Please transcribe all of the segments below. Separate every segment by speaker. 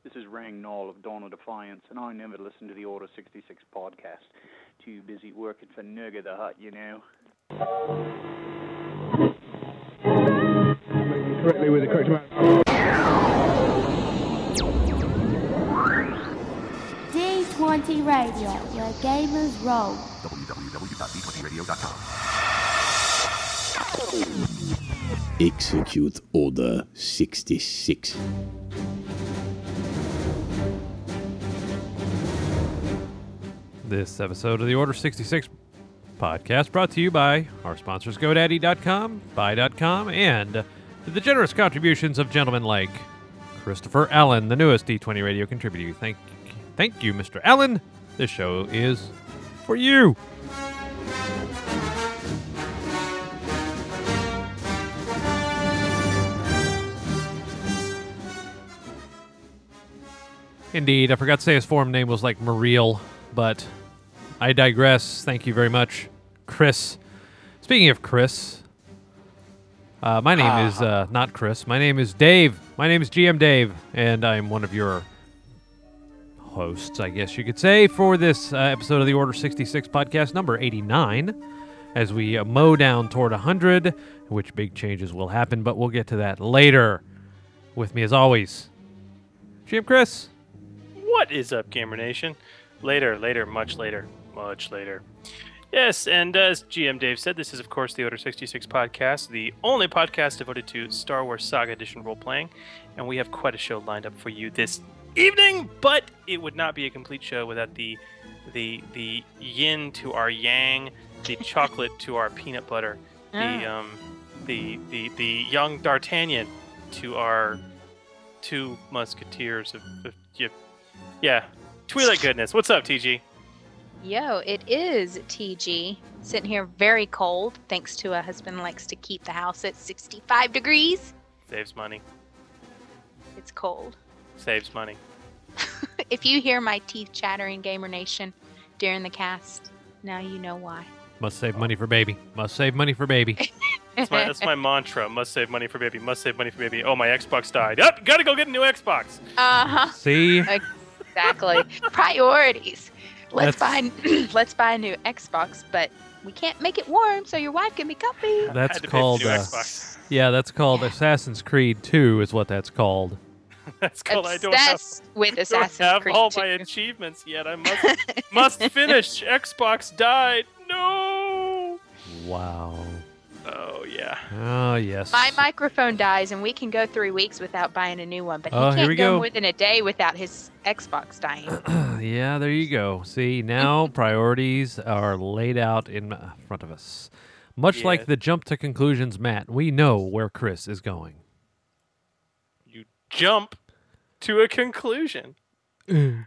Speaker 1: This is Rang Knoll of Dawn of Defiance, and I never listen to the Order 66 podcast. Too busy working for Nurga the Hutt, you know.
Speaker 2: Correctly with the correct amount.
Speaker 3: D20 Radio, where gamers roll.
Speaker 4: www.d20radio.com.
Speaker 5: Execute Order 66.
Speaker 6: This episode of the Order 66 podcast brought to you by our sponsors GoDaddy.com, Buy.com, and the generous contributions of gentlemen like Christopher Allen, the newest D20 Radio contributor. Thank you, Mr. Allen. This show is for you. Indeed, I forgot to say his forum name was like Muriel, but I digress. Thank you very much, Chris. Speaking of Chris, my name is not Chris. My name is Dave. My name is GM Dave, and I'm one of your hosts, I guess you could say, for this episode of the Order 66 podcast, number 89, as we mow down toward 100, which big changes will happen, but we'll get to that later. With me, as always, GM Chris.
Speaker 7: What is up, Gamer Nation? Later, much later. Yes, and as GM Dave said, this is, of course, the Order 66 podcast, the only podcast devoted to Star Wars Saga Edition role-playing, and we have quite a show lined up for you this evening, but it would not be a complete show without the yin to our yang, the chocolate to our peanut butter, the young D'Artagnan to our two musketeers of Twi'lek goodness. What's up, TG?
Speaker 8: Yo, it is TG. Sitting here very cold, thanks to a husband likes to keep the house at 65 degrees.
Speaker 7: Saves money.
Speaker 8: It's cold.
Speaker 7: Saves money.
Speaker 8: If you hear my teeth chattering, Gamer Nation, during the cast, now you know why.
Speaker 6: Must save money for baby. Must save money for baby.
Speaker 7: That's my mantra. Must save money for baby. Must save money for baby. Oh, my Xbox died. Up, gotta go get a new Xbox.
Speaker 8: Uh-huh.
Speaker 6: See?
Speaker 8: Exactly. Priorities. Let's buy a new Xbox, but we can't make it warm, so your wife can be comfy.
Speaker 6: That's called that's called Assassin's Creed 2 is what that's called.
Speaker 7: That's called
Speaker 8: Obsessed with Assassin's Creed
Speaker 7: all
Speaker 8: 2.
Speaker 7: my achievements yet. I must finish. Xbox died. No.
Speaker 6: Wow.
Speaker 7: Oh yeah.
Speaker 6: Oh yes.
Speaker 8: My microphone dies, and we can go 3 weeks without buying a new one, but he can't go more than a day without his Xbox dying.
Speaker 6: Yeah, there you go. See, now priorities are laid out in front of us. Much like the jump to conclusions, Matt, we know where Chris is going.
Speaker 7: You jump to a conclusion. Oh.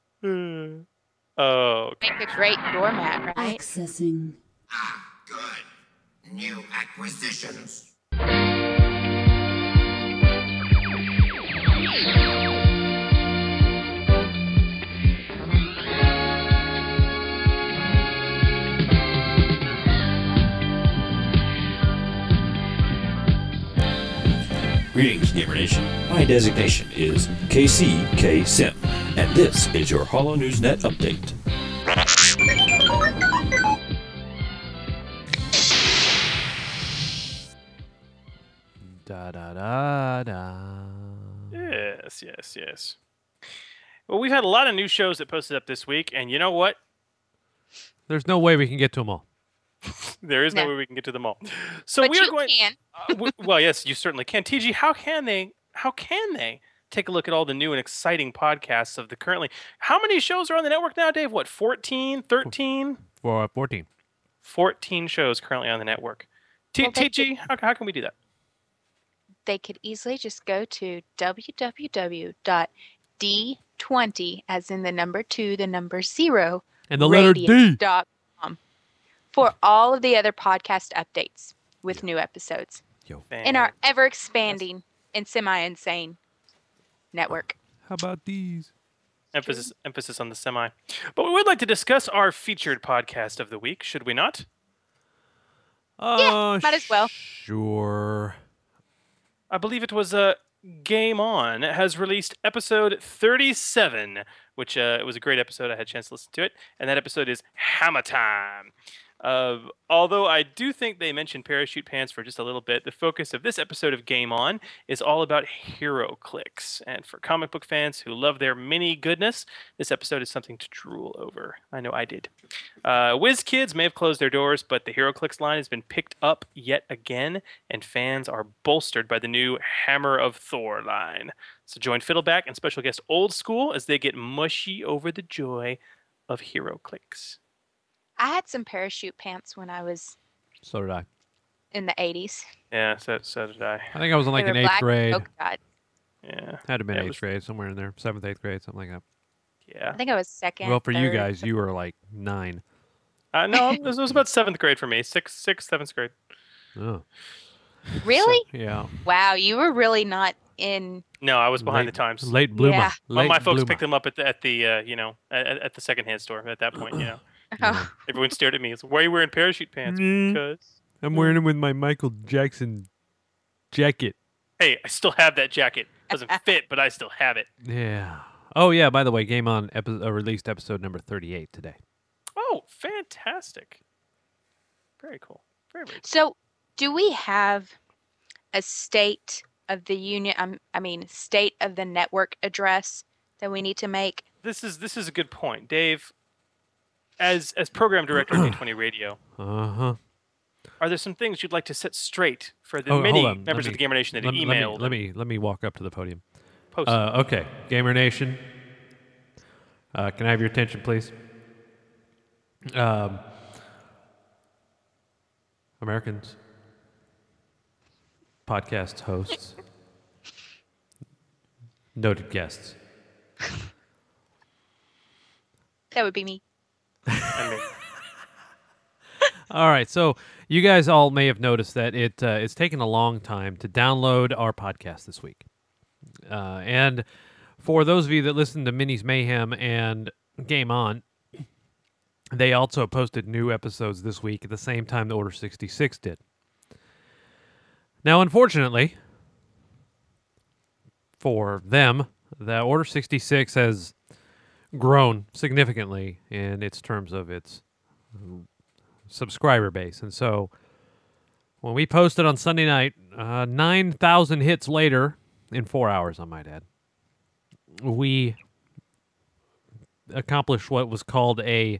Speaker 8: Make a great doormat, right?
Speaker 3: Accessing.
Speaker 4: Good. New acquisitions.
Speaker 9: Greetings, Gamer Nation. My designation is KCK Sim, and this is your Holo News Net update.
Speaker 6: Da da da da.
Speaker 7: Yes. Well, we've had a lot of new shows that posted up this week, and you know what?
Speaker 6: There's no way we can get to them all.
Speaker 7: There is no way we can get to them all. So
Speaker 8: but
Speaker 7: we are going.
Speaker 8: Can.
Speaker 7: Well, yes, you certainly can. TG, how can they take a look at all the new and exciting podcasts of the currently? How many shows are on the network now, Dave? What, 14, 13?
Speaker 6: 14.
Speaker 7: 14 shows currently on the network. TG, how can we do that?
Speaker 8: They could easily just go to www.d20, as in the number 2, the number 0,
Speaker 6: and the letter D.
Speaker 8: .com, for all of the other podcast updates with new episodes in our ever-expanding and semi-insane network.
Speaker 6: How about these?
Speaker 7: Emphasis on the semi. But we would like to discuss our featured podcast of the week, should we not?
Speaker 8: Yeah, might as well.
Speaker 6: Sure.
Speaker 7: I believe it was Game On has released episode 37, which it was a great episode. I had a chance to listen to it, and that episode is Hammer Time. Although I do think they mentioned parachute pants for just a little bit, the focus of this episode of Game On is all about hero clicks. And for comic book fans who love their mini goodness, this episode is something to drool over. I know I did. WizKids may have closed their doors, but the hero clicks line has been picked up yet again, and fans are bolstered by the new Hammer of Thor line. So join Fiddleback and special guest Old School as they get mushy over the joy of hero clicks.
Speaker 8: I had some parachute pants when I was
Speaker 6: So did I.
Speaker 8: in the 80s.
Speaker 7: Yeah, so did I.
Speaker 6: I think I was in like
Speaker 8: They
Speaker 6: in
Speaker 8: were
Speaker 6: 8th
Speaker 8: black
Speaker 6: grade.
Speaker 8: polka dot.
Speaker 7: Yeah.
Speaker 6: Had to have been
Speaker 7: Yeah, it
Speaker 6: 8th
Speaker 7: was-
Speaker 6: grade, somewhere in there. 7th, 8th grade, something like that.
Speaker 7: Yeah.
Speaker 8: I think I was second.
Speaker 6: Well, for you
Speaker 8: third.
Speaker 6: guys, you were like 9.
Speaker 7: No, it was about 7th grade for me. 6th, 7th grade.
Speaker 6: Oh.
Speaker 8: Really?
Speaker 6: Yeah.
Speaker 8: Wow, you were really not in.
Speaker 7: No, I was behind
Speaker 6: Late-
Speaker 7: the times.
Speaker 6: Late bloomer.
Speaker 8: Yeah.
Speaker 7: Well, my
Speaker 6: Late
Speaker 7: folks
Speaker 6: bloomer.
Speaker 7: picked them up at the secondhand store at that point.
Speaker 8: Oh,
Speaker 7: Everyone stared at me. It's, why are you wearing parachute pants?
Speaker 6: Mm.
Speaker 7: Because
Speaker 6: I'm wearing them with my Michael Jackson jacket.
Speaker 7: hey, I still have that jacket. Doesn't fit, but I still have it.
Speaker 6: Yeah. Oh, yeah, by the way, Game On released episode number 38 today.
Speaker 7: Oh, fantastic! Very cool. Very very. Cool.
Speaker 8: so do we have a state of the union? State of the network address that we need to make?
Speaker 7: This is a good point, Dave. As program director of A20 Radio,
Speaker 6: Uh-huh.
Speaker 7: are there some things you'd like to set straight for the
Speaker 6: Oh,
Speaker 7: many
Speaker 6: hold on.
Speaker 7: members of the Gamer Nation that have emailed?
Speaker 6: Let me walk up to the podium.
Speaker 7: Post.
Speaker 6: Okay, Gamer Nation. Can I have your attention, please? Americans, podcast hosts, noted guests.
Speaker 8: That would be me.
Speaker 7: I mean,
Speaker 6: All right, so you guys all may have noticed that it's taken a long time to download our podcast this week. And for those of you that listen to Minnie's Mayhem and Game On, they also posted new episodes this week at the same time the Order 66 did. Now, unfortunately, for them, the Order 66 has grown significantly in its terms of its subscriber base. And so when we posted on Sunday night, 9,000 hits later, in 4 hours, I might add, we accomplished what was called a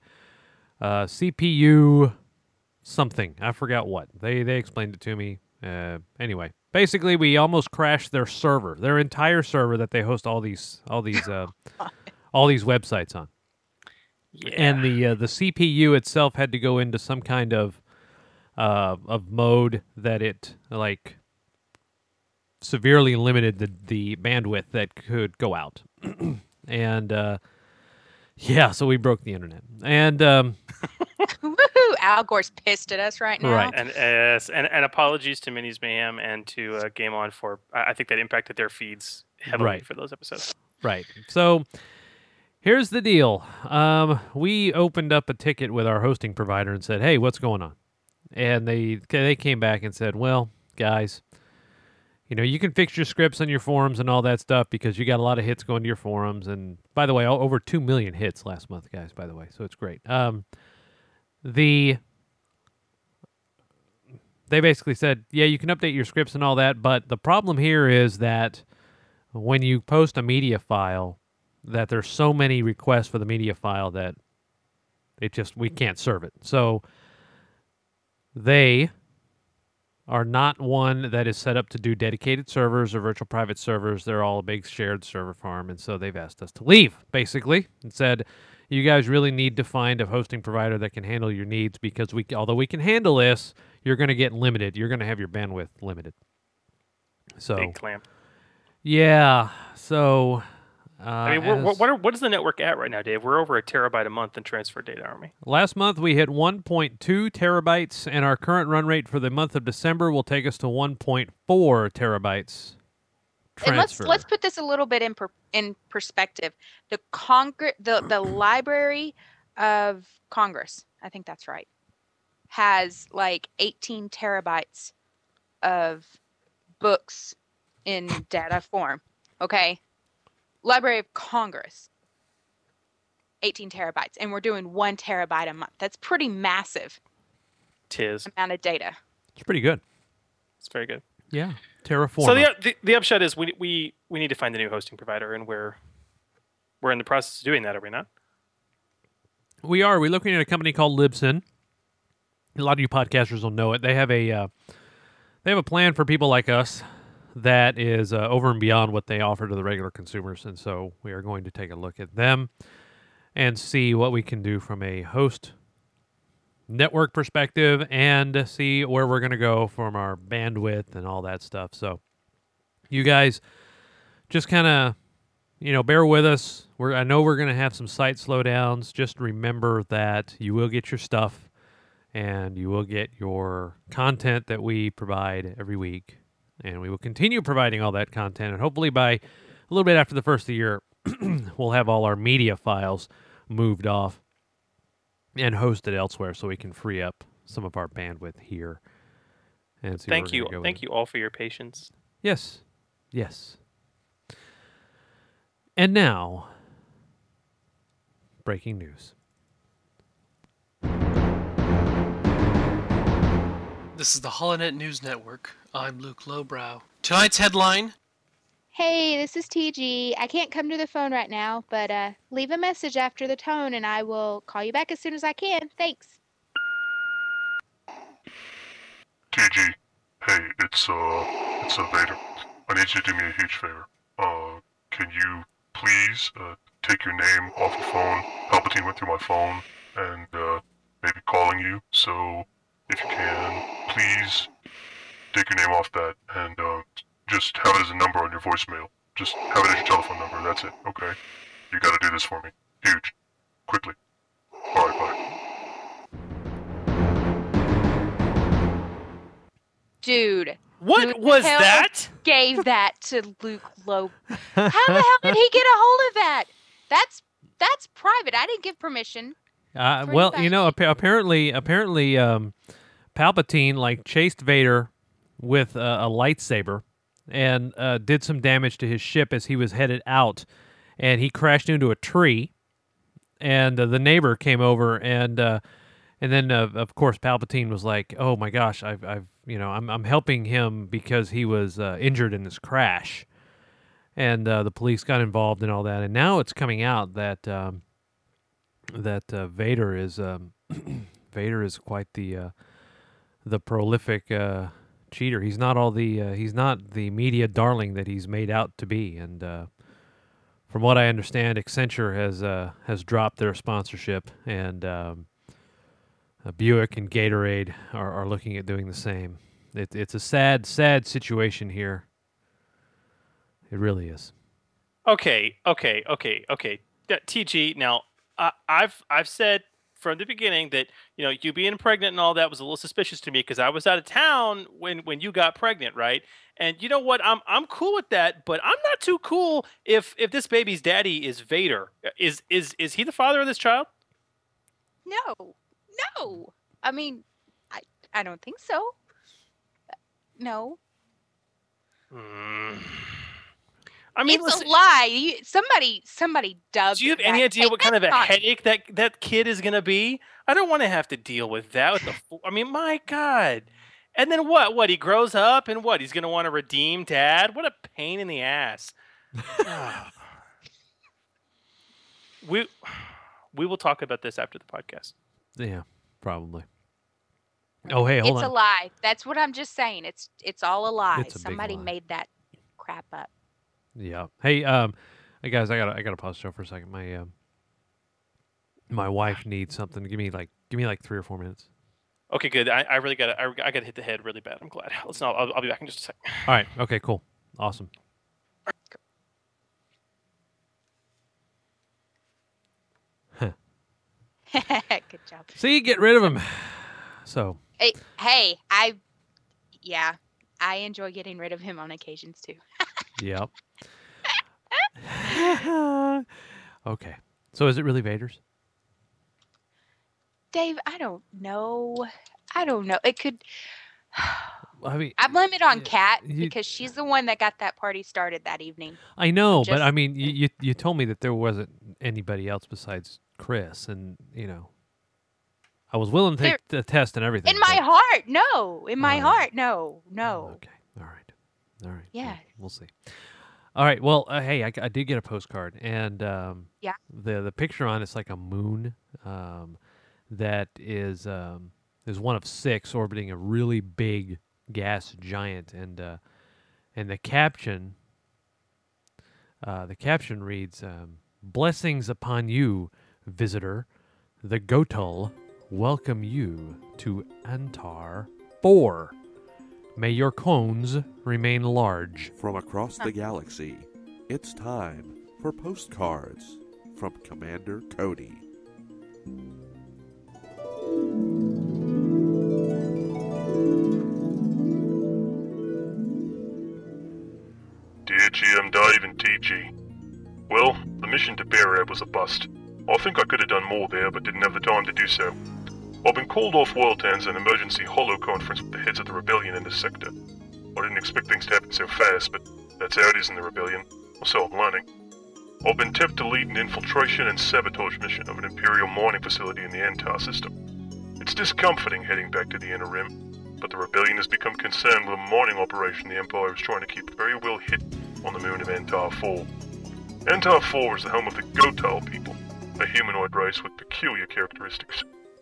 Speaker 6: CPU something. I forgot what. They explained it to me. Anyway, basically, we almost crashed their server, their entire server that they host all these websites on.
Speaker 7: yeah.
Speaker 6: And the CPU itself had to go into some kind of mode that it like severely limited the bandwidth that could go out. And yeah, so we broke the internet. And
Speaker 8: Woohoo! Al Gore's pissed at us right now.
Speaker 6: Right.
Speaker 7: And apologies to Minnie's Mayhem and to Game On for I think that impacted their feeds heavily
Speaker 6: Right.
Speaker 7: for those episodes.
Speaker 6: right. So here's the deal. We opened up a ticket with our hosting provider and said, "Hey, what's going on?" And they came back and said, "Well, guys, you can fix your scripts on your forums and all that stuff because you got a lot of hits going to your forums. And by the way, over 2 million hits last month, guys, by the way. So it's great. They basically said, yeah, you can update your scripts and all that. But the problem here is that when you post a media file, that there's so many requests for the media file that we can't serve it. So they are not one that is set up to do dedicated servers or virtual private servers. They're all a big shared server farm, and so they've asked us to leave, basically, and said, you guys really need to find a hosting provider that can handle your needs because although we can handle this, you're going to get limited. You're going to have your bandwidth limited. So,
Speaker 7: Big clamp.
Speaker 6: yeah, so...
Speaker 7: I mean, what is the network at right now, Dave? We're over a terabyte a month in transfer data, aren't we?
Speaker 6: Last month we hit 1.2 terabytes, and our current run rate for the month of December will take us to 1.4 terabytes.
Speaker 8: And
Speaker 6: Transfer.
Speaker 8: let's put this a little bit in perspective. The Library of Congress, I think that's right, has like 18 terabytes of books in data form. Okay. Library of Congress, 18 terabytes, and we're doing 1 terabyte a month. That's pretty massive.
Speaker 7: Tis.
Speaker 8: Amount of data.
Speaker 6: It's pretty good.
Speaker 7: It's very good.
Speaker 6: Yeah. Terraform.
Speaker 7: So the upshot is we need to find a new hosting provider, and we're in the process of doing that, are we not?
Speaker 6: We are. We're looking at a company called Libsyn. A lot of you podcasters will know it. They have a plan for people like us that is over and beyond what they offer to the regular consumers, and so we are going to take a look at them and see what we can do from a host network perspective and see where we're going to go from our bandwidth and all that stuff. So you guys just kind of, bear with us. I know we're going to have some site slowdowns. Just remember that you will get your stuff and you will get your content that we provide every week. And we will continue providing all that content. And hopefully by a little bit after the first of the year, we'll have all our media files moved off and hosted elsewhere so we can free up some of our bandwidth here. And see
Speaker 7: Thank you all for your patience.
Speaker 6: Yes. Yes. And now, breaking news.
Speaker 2: This is the HoloNet News Network. I'm Luke Lowbrow. Tonight's headline.
Speaker 3: Hey, this is TG. I can't come to the phone right now, but leave a message after the tone and I will call you back as soon as I can. Thanks.
Speaker 10: TG, hey, it's Vader. I need you to do me a huge favor. Can you please take your name off the phone? Palpatine went through my phone and maybe calling you. So if you can, please take your name off that and just have it as a number on your voicemail. Just have it as your telephone number. That's it. Okay. You got to do this for me. Huge. Quickly. All right. Bye.
Speaker 8: Dude.
Speaker 7: What was that?
Speaker 8: Gave that to Luke Low. How the hell did he get a hold of that? That's private. I didn't give permission.
Speaker 6: Well, apparently, Palpatine chased Vader with a lightsaber and did some damage to his ship as he was headed out, and he crashed into a tree. And the neighbor came over, and then of course Palpatine was like, "Oh my gosh, I'm helping him because he was injured in this crash," and the police got involved and all that. And now it's coming out that Vader is quite the prolific cheater. He's not the media darling that he's made out to be. And from what I understand, Accenture has dropped their sponsorship, and Buick and Gatorade are looking at doing the same. It's a sad situation here. It really is.
Speaker 7: Okay. TG, now I've said from the beginning that you being pregnant and all that was a little suspicious to me because I was out of town when you got pregnant, right? And you know what? I'm cool with that, but I'm not too cool if this baby's daddy is Vader. Is he the father of this child?
Speaker 8: No. I mean, I don't think so. No.
Speaker 7: I mean,
Speaker 8: it's a lie. Somebody dubbed.
Speaker 7: Do you have any idea what kind of a headache that kid is gonna be? I don't want to have to deal with that. I mean, my God. And then what? What? He grows up and what? He's gonna want to redeem dad? What a pain in the ass. We will talk about this after the podcast.
Speaker 6: Yeah, probably. Oh, hey, hold on.
Speaker 8: It's a lie. That's what I'm just saying. It's all a lie.
Speaker 6: Somebody
Speaker 8: made that crap up.
Speaker 6: Yeah. Hey, guys, I gotta pause the show for a second. My wife needs something. Give me like 3 or 4 minutes.
Speaker 7: Okay, good. I really gotta hit the head really bad. I'm glad. Listen, I'll be back in just a second.
Speaker 6: All right. Okay. Cool. Awesome.
Speaker 8: Good job.
Speaker 6: See, get rid of him. So.
Speaker 8: Hey, I enjoy getting rid of him on occasions too.
Speaker 6: Yep. Okay. So is it really Vader's?
Speaker 8: Dave, I don't know. It could.
Speaker 6: I mean,
Speaker 8: I blame it on Kat
Speaker 6: you-
Speaker 8: because she's the one that got that party started that evening.
Speaker 6: I know, but
Speaker 8: Just-
Speaker 6: I mean, you told me that there wasn't anybody else besides Chris, and I was willing to take the test and everything.
Speaker 8: In my heart, no. In my heart, no.
Speaker 6: Okay, all right.
Speaker 8: Yeah.
Speaker 6: We'll see. All right. Well, hey, I did get a postcard, and
Speaker 8: Yeah.
Speaker 6: the picture on it's like a moon that is one of 6 orbiting a really big gas giant, and the caption reads, "Blessings upon you, visitor. The Gotul welcome you to Antar 4. May your cones remain large."
Speaker 11: From across the galaxy, it's time for postcards from Commander Cody.
Speaker 10: Dear GM Dave and TG. Well, the mission to Bearab was a bust. I think I could have done more there, but didn't have the time to do so. I've been called off Worldtown to an emergency holo conference with the heads of the rebellion in this sector. I didn't expect things to happen so fast, but that's how it is in the rebellion, or so I'm learning. I've been tapped to lead an infiltration and sabotage mission of an Imperial mining facility in the Antar system. It's discomforting heading back to the Inner Rim, but the rebellion has become concerned with a mining operation the Empire is trying to keep very well hidden on the moon of Antar 4. Antar 4 is the home of the Gotal people, a humanoid race with peculiar characteristics.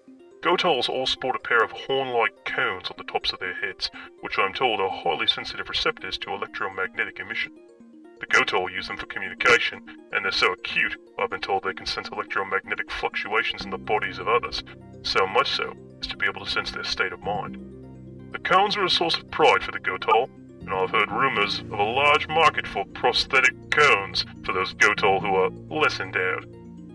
Speaker 10: Gotals all sport a pair of horn-like cones on the tops of their heads, which I'm told are highly sensitive receptors to electromagnetic emission. The Gotal use them for communication, and they're so acute, I've been told they can sense electromagnetic fluctuations in the bodies of others, so much so as to be able to sense their state of mind. The cones are a source of pride for the Gotal, and I've heard rumors of a large market for prosthetic cones for those Gotal who are less endowed.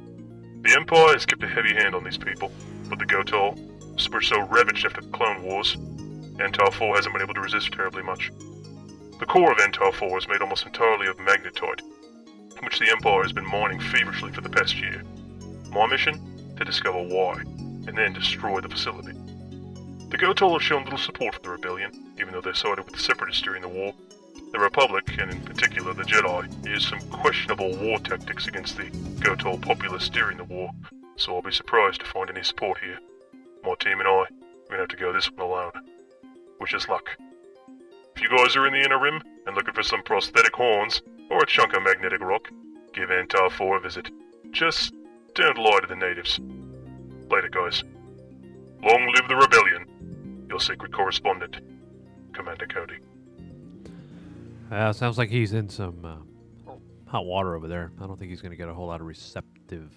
Speaker 10: The Empire has kept a heavy hand on these people, but the Gotal were so ravaged after the Clone Wars, Antar 4 hasn't been able to resist terribly much. The core of Antar 4 is made almost entirely of magnetite, which the Empire has been mining feverishly for the past year. My mission? To discover why, and then destroy the facility. The Gotal have shown little support for the rebellion, even though they sided with the Separatists during the war. The Republic, and in particular the Jedi, used some questionable war tactics against the Gotal populace during the war, so I'll be surprised to find any support here. My team and I, we're gonna have to go this one alone. Wish us luck. If you guys are in the Inner Rim and looking for some prosthetic horns or a chunk of magnetic rock, give Antar 4 a visit. Just don't lie to the natives. Later, guys. Long live the rebellion. Your secret correspondent, Commander Cody.
Speaker 6: Sounds like he's in some hot water over there. I don't think he's going to get a whole lot of receptive.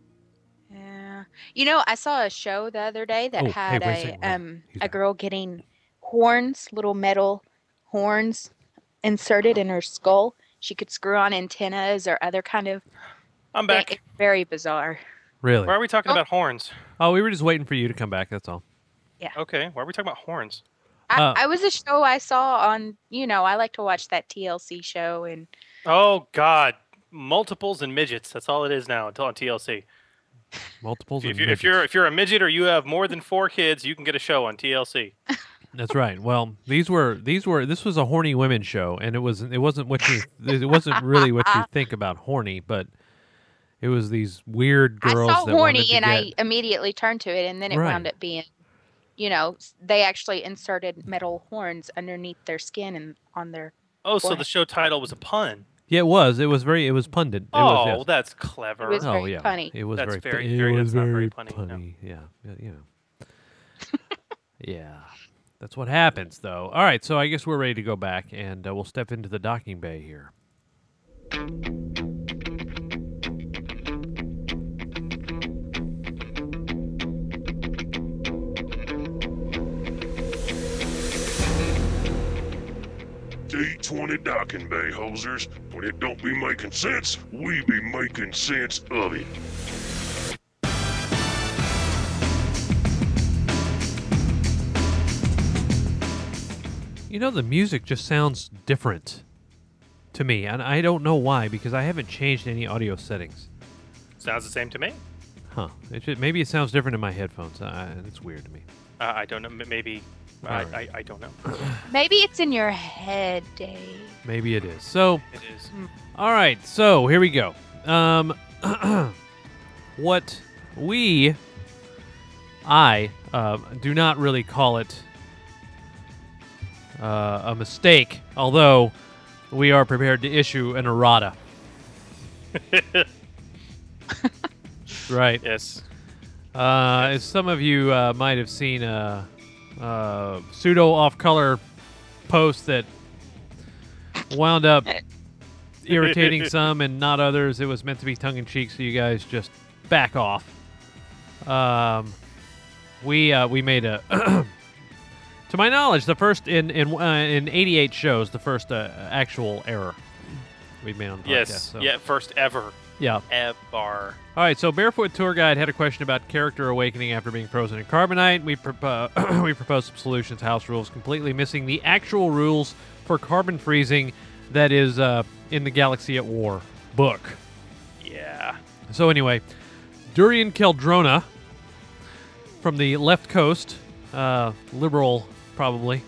Speaker 8: Yeah. I saw a show the other day that had a girl getting horns, little metal horns inserted in her skull. She could screw on antennas or other kind of...
Speaker 7: I'm back.
Speaker 8: It's very bizarre.
Speaker 6: Really?
Speaker 7: Why are we talking about horns?
Speaker 6: Oh, we were just waiting for you to come back, that's all.
Speaker 8: Yeah.
Speaker 7: Okay, why are we talking about horns?
Speaker 8: I was a show I saw on, I like to watch that TLC show and...
Speaker 7: Oh, God. Multiples and midgets. That's all it is now on TLC.
Speaker 6: Multiples and
Speaker 7: midgets. If you're a midget or you have more than 4 kids, you can get a show on TLC.
Speaker 6: That's right. Well, this was a horny women show, and it wasn't really what you think about horny, but it was these weird girls.
Speaker 8: I saw
Speaker 6: that
Speaker 8: horny
Speaker 6: wanted to
Speaker 8: and
Speaker 6: get...
Speaker 8: I immediately turned to it, and then it wound up being, they actually inserted metal horns underneath their skin and on their.
Speaker 7: Oh, so the show title was a pun.
Speaker 6: Yeah, it was. It was pundit.
Speaker 7: Oh, that's clever.
Speaker 8: It was very punny.
Speaker 6: It was
Speaker 7: that's
Speaker 6: very punny.
Speaker 7: No.
Speaker 6: Yeah. Yeah. That's what happens, though. All right, so I guess we're ready to go back, and we'll step into the docking bay here.
Speaker 10: D20 docking bay, hosers. When it don't be making sense, we be making sense of it.
Speaker 6: The music just sounds different to me, and I don't know why, because I haven't changed any audio settings.
Speaker 7: Sounds the same to me.
Speaker 6: Huh. Maybe it sounds different in my headphones. It's weird to me.
Speaker 7: I don't know. Maybe I don't know.
Speaker 8: Maybe it's in your head, Dave.
Speaker 6: Maybe it is. So,
Speaker 7: It is.
Speaker 6: all right. So here we go. What I do not really call it a mistake, although we are prepared to issue an errata. Right.
Speaker 7: Yes.
Speaker 6: As some of you might have seen a pseudo off-color post that wound up irritating some and not others. It was meant to be tongue-in-cheek, so you guys just back off. We made a, to my knowledge, the first in 88 shows, the first actual error we've made on the podcast.
Speaker 7: Yes.
Speaker 6: So.
Speaker 7: Yeah. First ever.
Speaker 6: Yeah.
Speaker 7: Ever.
Speaker 6: All right, so Barefoot Tour Guide had a question about character awakening after being frozen in carbonite. We proposed some solutions, house rules, completely missing the actual rules for carbon freezing that is in the Galaxy at War book.
Speaker 7: Yeah.
Speaker 6: So anyway, Durian Keldrona from the left coast, liberal probably,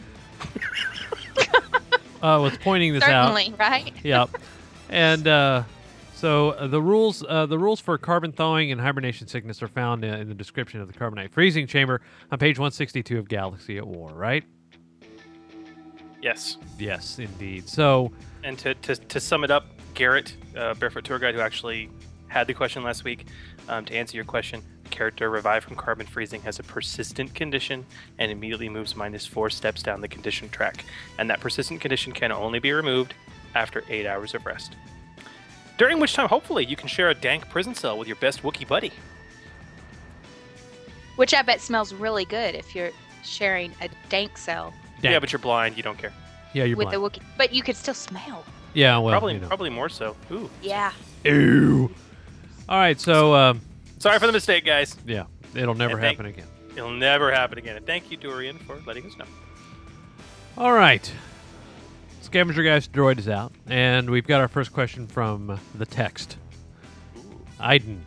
Speaker 6: was pointing this out.
Speaker 8: Certainly, right?
Speaker 6: Yeah, and so the rules for carbon thawing and hibernation sickness are found in the description of the carbonite freezing chamber on page 162 of Galaxy at War. Right?
Speaker 7: Yes.
Speaker 6: Yes, indeed. So,
Speaker 7: and to sum it up, Garrett, Barefoot Tour Guide, who actually had the question last week, to answer your question, character revived from carbon freezing has a persistent condition and immediately moves -4 steps down the condition track. And that persistent condition can only be removed after 8 hours of rest. During which time, hopefully, you can share a dank prison cell with your best Wookiee buddy.
Speaker 8: Which I bet smells really good if you're sharing a dank cell.
Speaker 6: Dank.
Speaker 7: Yeah, but you're blind. You don't care.
Speaker 6: Yeah, you're
Speaker 8: with
Speaker 6: blind.
Speaker 8: the Wookiee. But you could still smell.
Speaker 6: Yeah, well,
Speaker 7: probably more so. Ooh.
Speaker 8: Yeah.
Speaker 6: Ew. All right, so
Speaker 7: sorry for the mistake, guys.
Speaker 6: Yeah, it'll never happen again.
Speaker 7: It'll never happen again. And thank you, Durian, for letting us know.
Speaker 6: All right. Scavenger Guy's droid is out, and we've got our first question from the text. Aiden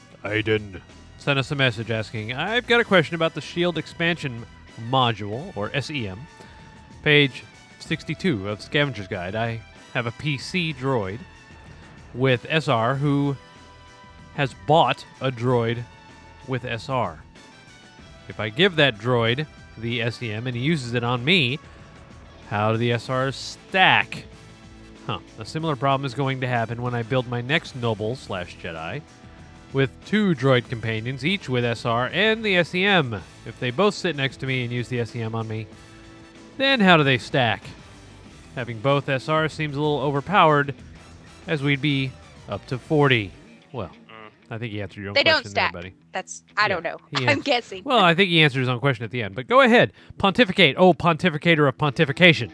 Speaker 6: sent us a message asking, I've got a question about the Shield Expansion Module, or SEM, page 62 of Scavenger's Guide. I have a PC droid with SR who has bought a droid with SR. If I give that droid the SEM and he uses it on me, how do the SRs stack? A similar problem is going to happen when I build my next Noble/Jedi with 2 droid companions, each with SR and the SEM. If they both sit next to me and use the SEM on me, then how do they stack? Having both SRs seems a little overpowered, as we'd be up to 40. Well, I think he answered your own
Speaker 8: They
Speaker 6: question
Speaker 8: don't stack.
Speaker 6: there, buddy.
Speaker 8: I don't know. I'm guessing.
Speaker 6: Well, I think he answered his own question at the end. But go ahead. Pontificate. Oh, pontificator of pontification.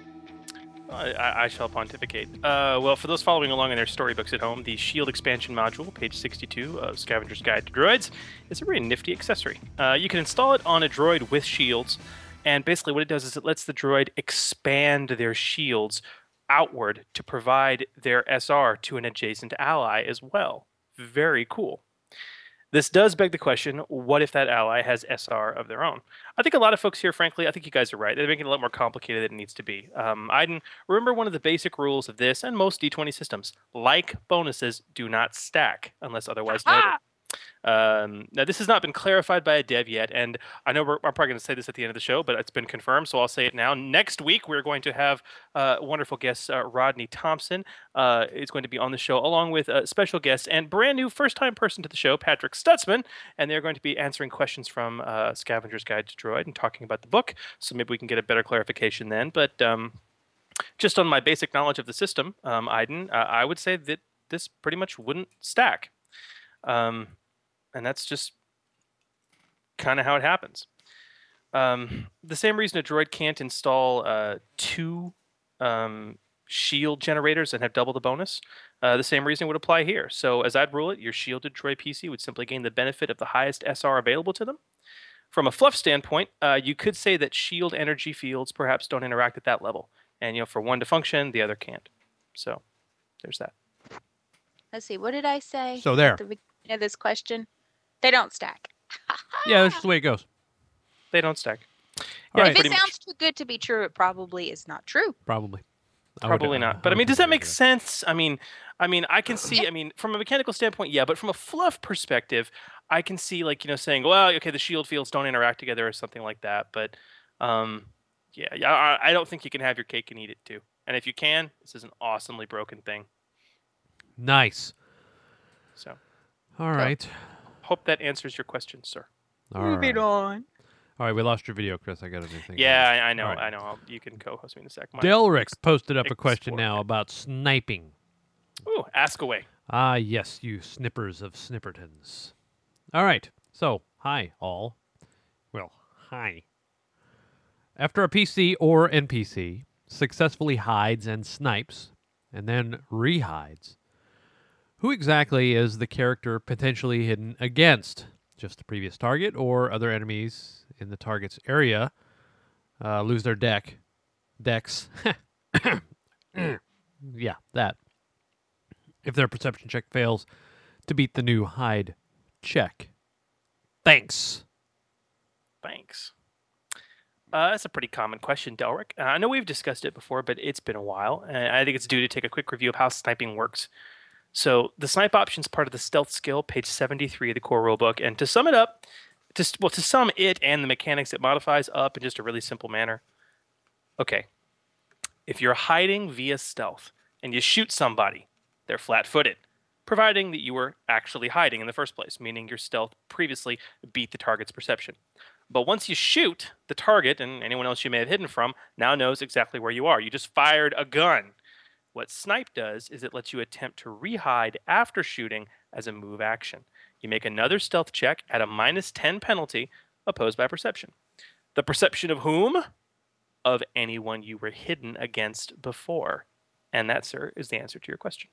Speaker 7: I shall pontificate. Well, for those following along in their storybooks at home, the Shield Expansion Module, page 62 of Scavenger's Guide to Droids, is a very nifty accessory. You can install it on a droid with shields, and basically what it does is it lets the droid expand their shields outward to provide their SR to an adjacent ally as well. Very cool. This does beg the question, what if that ally has SR of their own? I think a lot of folks here, frankly, I think you guys are right. They're making it a lot more complicated than it needs to be. Aiden, remember one of the basic rules of this and most D20 systems. Like bonuses do not stack unless otherwise noted. Now, this has not been clarified by a dev yet, and I know I'm probably going to say this at the end of the show, but it's been confirmed, so I'll say it now. Next week, we're going to have wonderful guest Rodney Thompson. Is going to be on the show, along with special guest and brand new first-time person to the show, Patrick Stutzman, and they're going to be answering questions from Scavenger's Guide to Droid and talking about the book, so maybe we can get a better clarification then. But just on my basic knowledge of the system, Aiden, I would say that this pretty much wouldn't stack. And that's just kind of how it happens. The same reason a droid can't install 2 shield generators and have double the bonus, the same reason would apply here. So as I'd rule it, your shielded droid PC would simply gain the benefit of the highest SR available to them. From a fluff standpoint, you could say that shield energy fields perhaps don't interact at that level. And for one to function, the other can't. So there's that.
Speaker 8: Let's see. What did I say?
Speaker 6: So there.
Speaker 8: At the beginning of this question, they don't stack.
Speaker 6: Yeah, that's just the way it goes.
Speaker 7: They don't stack.
Speaker 6: All
Speaker 8: If
Speaker 6: right.
Speaker 8: it sounds too good to be true, it probably is not true.
Speaker 6: Probably.
Speaker 7: Probably not. But I mean, does that make sense? I mean, I can see. I mean, from a mechanical standpoint, yeah. But from a fluff perspective, I can see like saying, well, okay, the shield fields don't interact together or something like that. But yeah, I don't think you can have your cake and eat it too. And if you can, this is an awesomely broken thing.
Speaker 6: Nice.
Speaker 7: So.
Speaker 6: All right.
Speaker 7: Hope that answers your question, sir.
Speaker 8: Moving on.
Speaker 6: All right, we lost your video, Chris. I got a new thing.
Speaker 7: Yeah, I know.
Speaker 6: Right.
Speaker 7: I know. You can co-host me in a sec.
Speaker 6: Delric posted up a question now about sniping.
Speaker 7: Ooh, ask away.
Speaker 6: Ah, yes, you snippers of Snippertons. All right. So, hi, all. Well, hi. After a PC or NPC successfully hides and snipes, and then rehides, who exactly is the character potentially hidden against? Just the previous target or other enemies in the target's area lose their decks. Yeah, that. If their perception check fails to beat the new hide check. Thanks.
Speaker 7: That's a pretty common question, Delric. I know we've discussed it before, but it's been a while, and I think it's due to take a quick review of how sniping works. So the snipe option is part of the stealth skill, page 73 of the core rulebook. And to sum it up, to sum it and the mechanics it modifies up in just a really simple manner. Okay, if you're hiding via stealth and you shoot somebody, they're flat-footed, providing that you were actually hiding in the first place, meaning your stealth previously beat the target's perception. But once you shoot, the target, and anyone else you may have hidden from, now knows exactly where you are. You just fired a gun. What snipe does is it lets you attempt to rehide after shooting as a move action. You make another stealth check at a -10 penalty opposed by perception. The perception of whom? Of anyone you were hidden against before. And that, sir, is the answer to your question.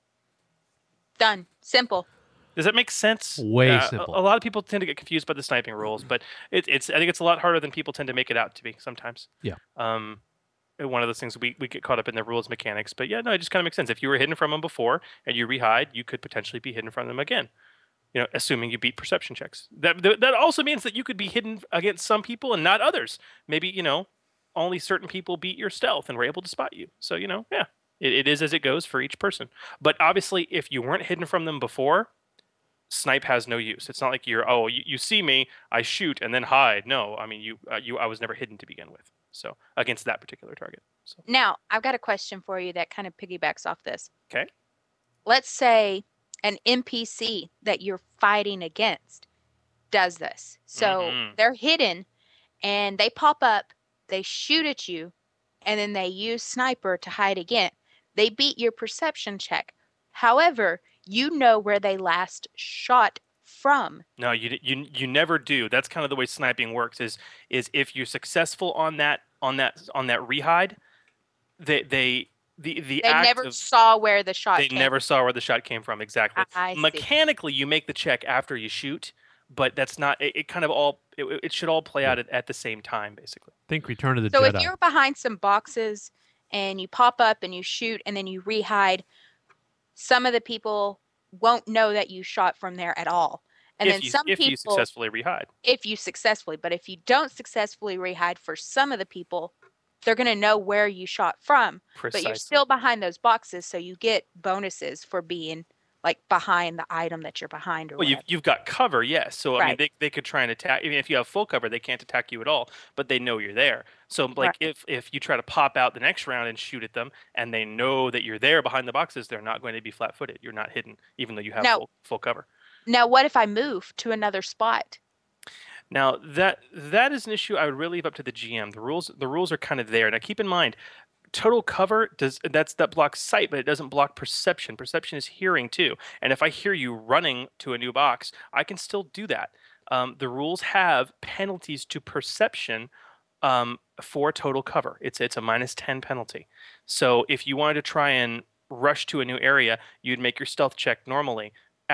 Speaker 8: Done. Simple.
Speaker 7: Does that make sense?
Speaker 6: Way simple.
Speaker 7: A lot of people tend to get confused by the sniping rules, but I think it's a lot harder than people tend to make it out to be sometimes.
Speaker 6: Yeah.
Speaker 7: One of those things we get caught up in the rules mechanics, but yeah, no, it just kind of makes sense. If you were hidden from them before and you rehide, you could potentially be hidden from them again. Assuming you beat perception checks. That also means that you could be hidden against some people and not others. Maybe only certain people beat your stealth and were able to spot you. So yeah, it is as it goes for each person. But obviously, if you weren't hidden from them before, snipe has no use. It's not like you see me, I shoot and then hide. No, I mean I was never hidden to begin with. So against that particular target. So.
Speaker 8: Now, I've got a question for you that kind of piggybacks off this.
Speaker 7: Okay.
Speaker 8: Let's say an NPC that you're fighting against does this. So they're hidden and they pop up, they shoot at you, and then they use sniper to hide again. They beat your perception check. However, you know where they last shot from.
Speaker 7: No, you never do. That's kind of the way sniping works. Is if you're successful on that rehide, they
Speaker 8: never saw where the shot.
Speaker 7: They never saw where the shot came from. Exactly.
Speaker 8: I
Speaker 7: Mechanically, you make the check after you shoot, but that's not. It should all play out at the same time, basically.
Speaker 6: Think Return of the
Speaker 8: Jedi. So
Speaker 6: Jedi.
Speaker 8: if you're behind some boxes and you pop up and you shoot and then you rehide, some of the people won't know that you shot from there at all. And then some people,
Speaker 7: if you successfully rehide.
Speaker 8: But if you don't successfully rehide, for some of the people, they're going to know where you shot from.
Speaker 7: Precisely.
Speaker 8: But you're still behind those boxes, so you get bonuses for being like behind the item that you're behind. Or
Speaker 7: you've got cover, yes. So
Speaker 8: right.
Speaker 7: I mean, they could try and attack. Even if you have full cover, they can't attack you at all. But they know you're there. So like
Speaker 8: right.
Speaker 7: if you try to pop out the next round and shoot at them, and they know that you're there behind the boxes, they're not going to be flat-footed. You're not hidden, even though you have full cover.
Speaker 8: Now, what if I move to another spot?
Speaker 7: Now that is an issue I would really leave up to the GM. The rules are kind of there. Now keep in mind, total cover that blocks sight, but it doesn't block perception. Perception is hearing too. And if I hear you running to a new box, I can still do that. The rules have penalties to perception for total cover. It's a -10 penalty. So if you wanted to try and rush to a new area, you'd make your stealth check normally.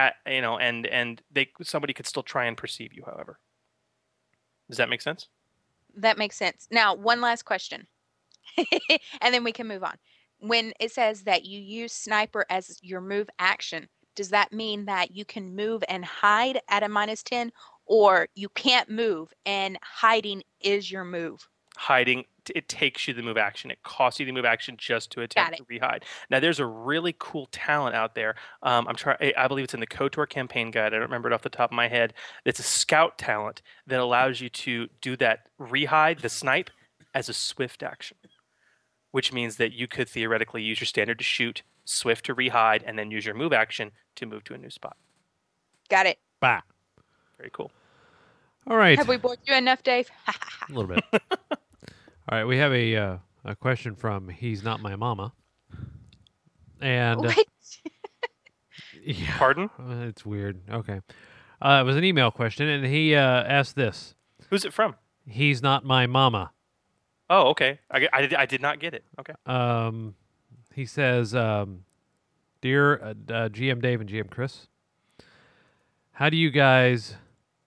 Speaker 7: And somebody could still try and perceive you, however. Does that make sense?
Speaker 8: That makes sense. Now, one last question, and then we can move on. When it says that you use sniper as your move action, does that mean that you can move and hide at a -10, or you can't move and hiding is your move?
Speaker 7: hiding, it takes you the move action. It costs you the move action just to attempt to rehide. Now, there's a really cool talent out there. I believe it's in the KOTOR campaign guide. I don't remember it off the top of my head. It's a scout talent that allows you to do that rehide, the snipe, as a swift action, which means that you could theoretically use your standard to shoot, swift to rehide, and then use your move action to move to a new spot.
Speaker 8: Got it.
Speaker 6: Bah.
Speaker 7: Very cool.
Speaker 6: All right.
Speaker 8: Have we bored you enough, Dave?
Speaker 6: A little bit. All right, we have a question from He's Not My Mama. And
Speaker 8: What?
Speaker 6: yeah,
Speaker 7: Pardon?
Speaker 6: It's weird. Okay. It was an email question, and he asked this.
Speaker 7: Who's it from?
Speaker 6: He's Not My Mama.
Speaker 7: Oh, okay. I did not get it. Okay.
Speaker 6: He says, Dear GM Dave and GM Chris, how do you guys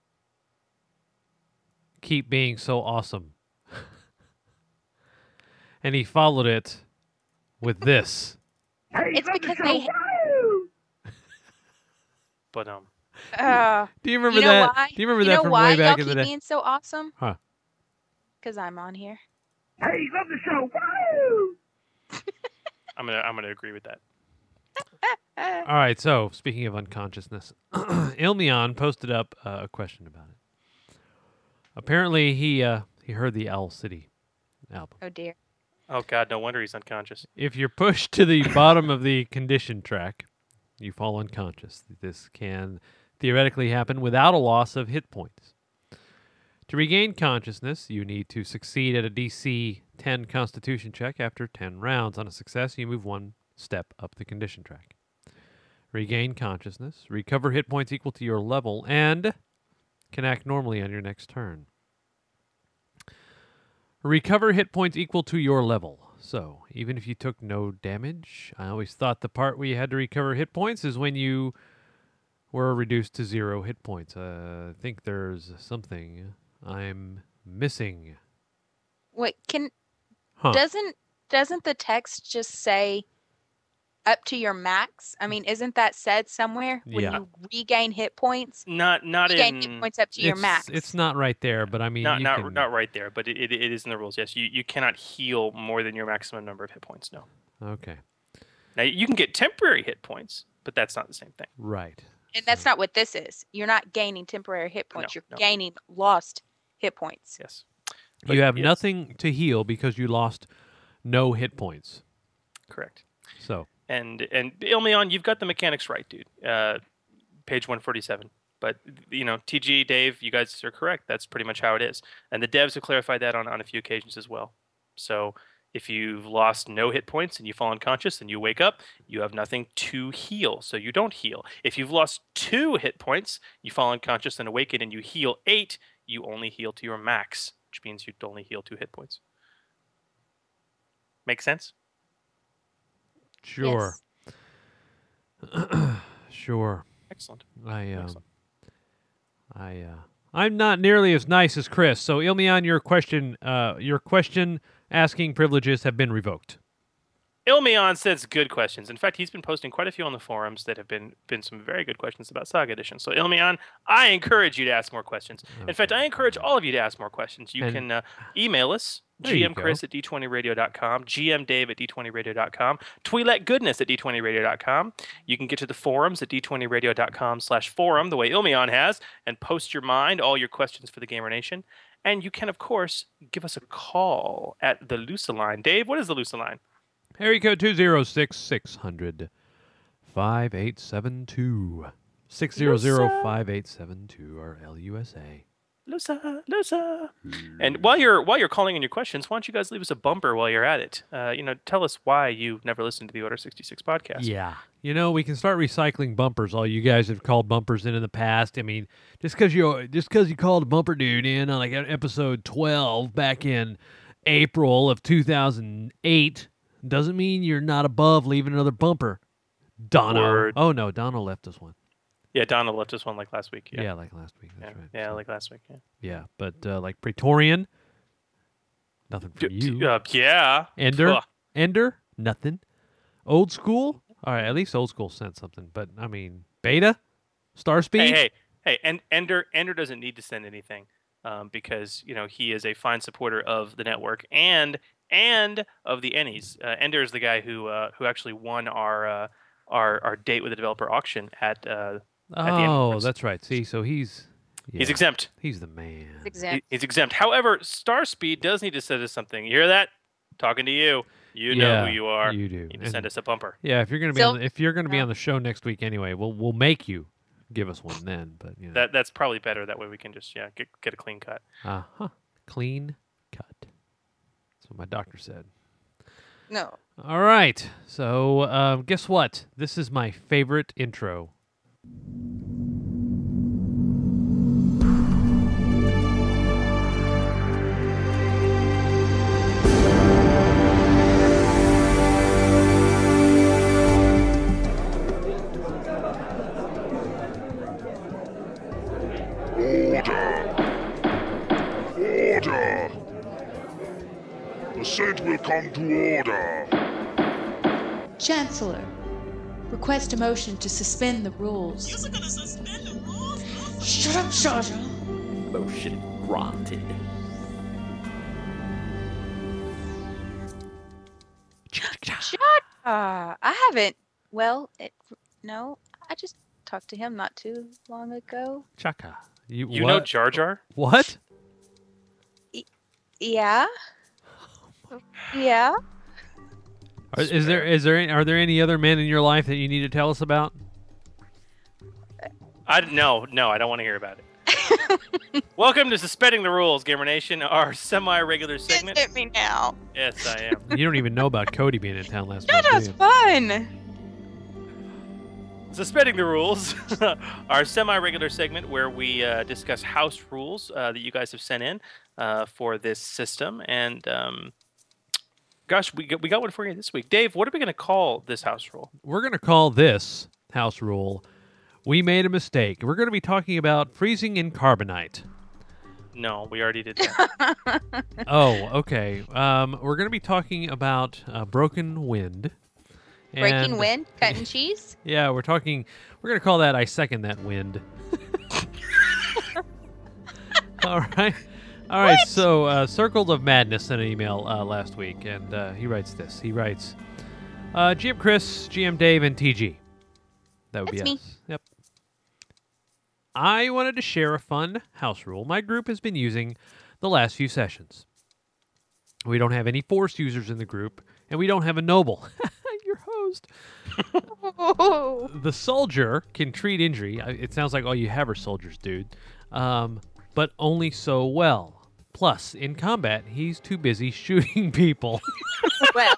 Speaker 6: keep being so awesome? And he followed it with this.
Speaker 8: It's because they.
Speaker 7: But
Speaker 6: do you remember
Speaker 8: you know
Speaker 6: that?
Speaker 8: Why?
Speaker 6: Do you remember
Speaker 8: you
Speaker 6: that
Speaker 8: know
Speaker 6: from
Speaker 8: why
Speaker 6: way back
Speaker 8: y'all
Speaker 6: in the
Speaker 8: keep
Speaker 6: day?
Speaker 8: being so awesome?
Speaker 6: Huh?
Speaker 8: Because I'm on here.
Speaker 4: Hey, love the show. Woo!
Speaker 7: I'm gonna agree with that.
Speaker 6: All right. So speaking of unconsciousness, Ilmion posted up a question about it. Apparently, he heard the Owl City album.
Speaker 8: Oh dear.
Speaker 7: Oh God, no wonder he's unconscious.
Speaker 6: If you're pushed to the bottom of the condition track, you fall unconscious. This can theoretically happen without a loss of hit points. To regain consciousness, you need to succeed at a DC 10 Constitution check after 10 rounds. On a success, you move one step up the condition track. Regain consciousness, recover hit points equal to your level, and can act normally on your next turn. Recover hit points equal to your level. So, even if you took no damage, I always thought the part where you had to recover hit points is when you were reduced to 0 hit points. I think there's something I'm missing.
Speaker 8: Wait,
Speaker 6: Huh.
Speaker 8: doesn't the text just say up to your max? I mean, isn't that said somewhere when
Speaker 6: Yeah.
Speaker 8: you regain hit points?
Speaker 7: Not
Speaker 8: regain
Speaker 7: in.
Speaker 8: hit points up to your max.
Speaker 6: It's not right there, but I mean, you can,
Speaker 7: Not right there, but it is in the rules. Yes, you cannot heal more than your maximum number of hit points. No.
Speaker 6: Okay.
Speaker 7: Now you can get temporary hit points, but that's not the same thing.
Speaker 6: Right.
Speaker 8: And that's not what this is. You're not gaining temporary hit points.
Speaker 7: No,
Speaker 8: You're gaining lost hit points.
Speaker 7: Yes.
Speaker 6: You have nothing to heal because you lost no hit points.
Speaker 7: Correct.
Speaker 6: So.
Speaker 7: And Ilmion, you've got the mechanics right, dude. Page 147. But TG, Dave, you guys are correct. That's pretty much how it is. And the devs have clarified that on a few occasions as well. So if you've lost no hit points and you fall unconscious and you wake up, you have nothing to heal, so you don't heal. If you've lost 2 hit points, you fall unconscious and awaken and you heal 8, you only heal to your max, which means you'd only heal 2 hit points. Make sense?
Speaker 6: Sure.
Speaker 8: Yes.
Speaker 6: Sure.
Speaker 7: Excellent.
Speaker 6: I'm not nearly as nice as Chris. So Ilmion, your question asking privileges have been revoked.
Speaker 7: Ilmion says good questions. In fact, he's been posting quite a few on the forums that have been some very good questions about Saga Edition. So Ilmion, I encourage you to ask more questions. In fact, I encourage all of you to ask more questions. You can email us, gmchris at d20radio.com, gmdave at d20radio.com, tweeletgoodness at d20radio.com. You can get to the forums at d20radio.com/forum, the way Ilmion has, and post your mind, all your questions for the Gamer Nation. And you can, of course, give us a call at the Lusa line. Dave, what is the Lusa line?
Speaker 6: Area code 206-600-5872. 600-5872 or LUSA.
Speaker 7: Lusa. And while you're calling in your questions, why don't you guys leave us a bumper while you're at it? Tell us why you've never listened to the Order 66 podcast.
Speaker 6: Yeah. We can start recycling bumpers. All you guys have called bumpers in the past. I mean, just because you called a bumper dude in on like episode 12 back in April of 2008 doesn't mean you're not above leaving another bumper. Dono.
Speaker 7: Word.
Speaker 6: Oh no, Dono left us one.
Speaker 7: Yeah, Donna left us one like last week.
Speaker 6: Yeah, like last week. That's right.
Speaker 7: Yeah, like last week.
Speaker 6: Yeah, but like Praetorian, nothing from you.
Speaker 7: Yeah.
Speaker 6: Ender, nothing. Old School, all right. At least Old School sent something. But I mean, Beta, Starspeed.
Speaker 7: Hey, and Ender doesn't need to send anything. because he is a fine supporter of the network and of the Ennies. Ender is the guy who actually won our date with the developer auction at the Ennie.
Speaker 6: That's right. See, so he's
Speaker 7: exempt.
Speaker 6: He's the man.
Speaker 7: He's exempt. However, Starspeed does need to send us something. You hear that? Talking to you. You know who you are.
Speaker 6: You do.
Speaker 7: You need to send us a bumper.
Speaker 6: Yeah, if you're gonna be on the show next week anyway, we'll make you give us one then. But
Speaker 7: that's probably better. That way we can just get a clean cut.
Speaker 6: Clean cut. That's what my doctor said.
Speaker 8: No.
Speaker 6: All right. So guess what? This is my favorite intro.
Speaker 10: Order! The Senate will come to order.
Speaker 12: Chancellor, request a motion to suspend the rules.
Speaker 13: You're gonna suspend the rules?
Speaker 12: Shut up, Jar Jar.
Speaker 9: Motion granted.
Speaker 8: Shut up. I haven't. Well, no. I just talked to him not too long ago.
Speaker 6: Chaka.
Speaker 7: You know Jar Jar?
Speaker 6: What?
Speaker 8: Yeah. Yeah.
Speaker 6: Are there any other men in your life that you need to tell us about?
Speaker 7: No, I don't want to hear about it. Welcome to Suspending the Rules, Gamer Nation, our semi-regular segment.
Speaker 8: Hit me now.
Speaker 7: Yes, I am.
Speaker 6: You don't even know about Cody being in town last
Speaker 8: That
Speaker 6: month.
Speaker 8: was fun.
Speaker 7: Suspending the Rules, our semi-regular segment where we discuss house rules that you guys have sent in for this system. And gosh, we got one for you this week. Dave, what are we going to call this house rule?
Speaker 6: We're going to call this house rule, "We Made a Mistake." We're going to be talking about freezing in carbonite.
Speaker 7: No, we already did that.
Speaker 6: Oh, okay. We're going to be talking about broken wind.
Speaker 8: Breaking wind, cutting cheese.
Speaker 6: Yeah, we're going to call that "I Second That Wind." All right.
Speaker 8: What?
Speaker 6: So Circled of Madness sent an email last week, and he writes this. He writes, GM Chris, GM Dave, and TG. That would
Speaker 8: That's
Speaker 6: be
Speaker 8: me.
Speaker 6: us. Yep. I wanted to share a fun house rule my group has been using the last few sessions. We don't have any Force users in the group, and we don't have a noble. Your host. The soldier can treat injury. It sounds like all you have are soldiers, dude. But only so well. Plus, in combat, he's too busy shooting people.
Speaker 8: Well.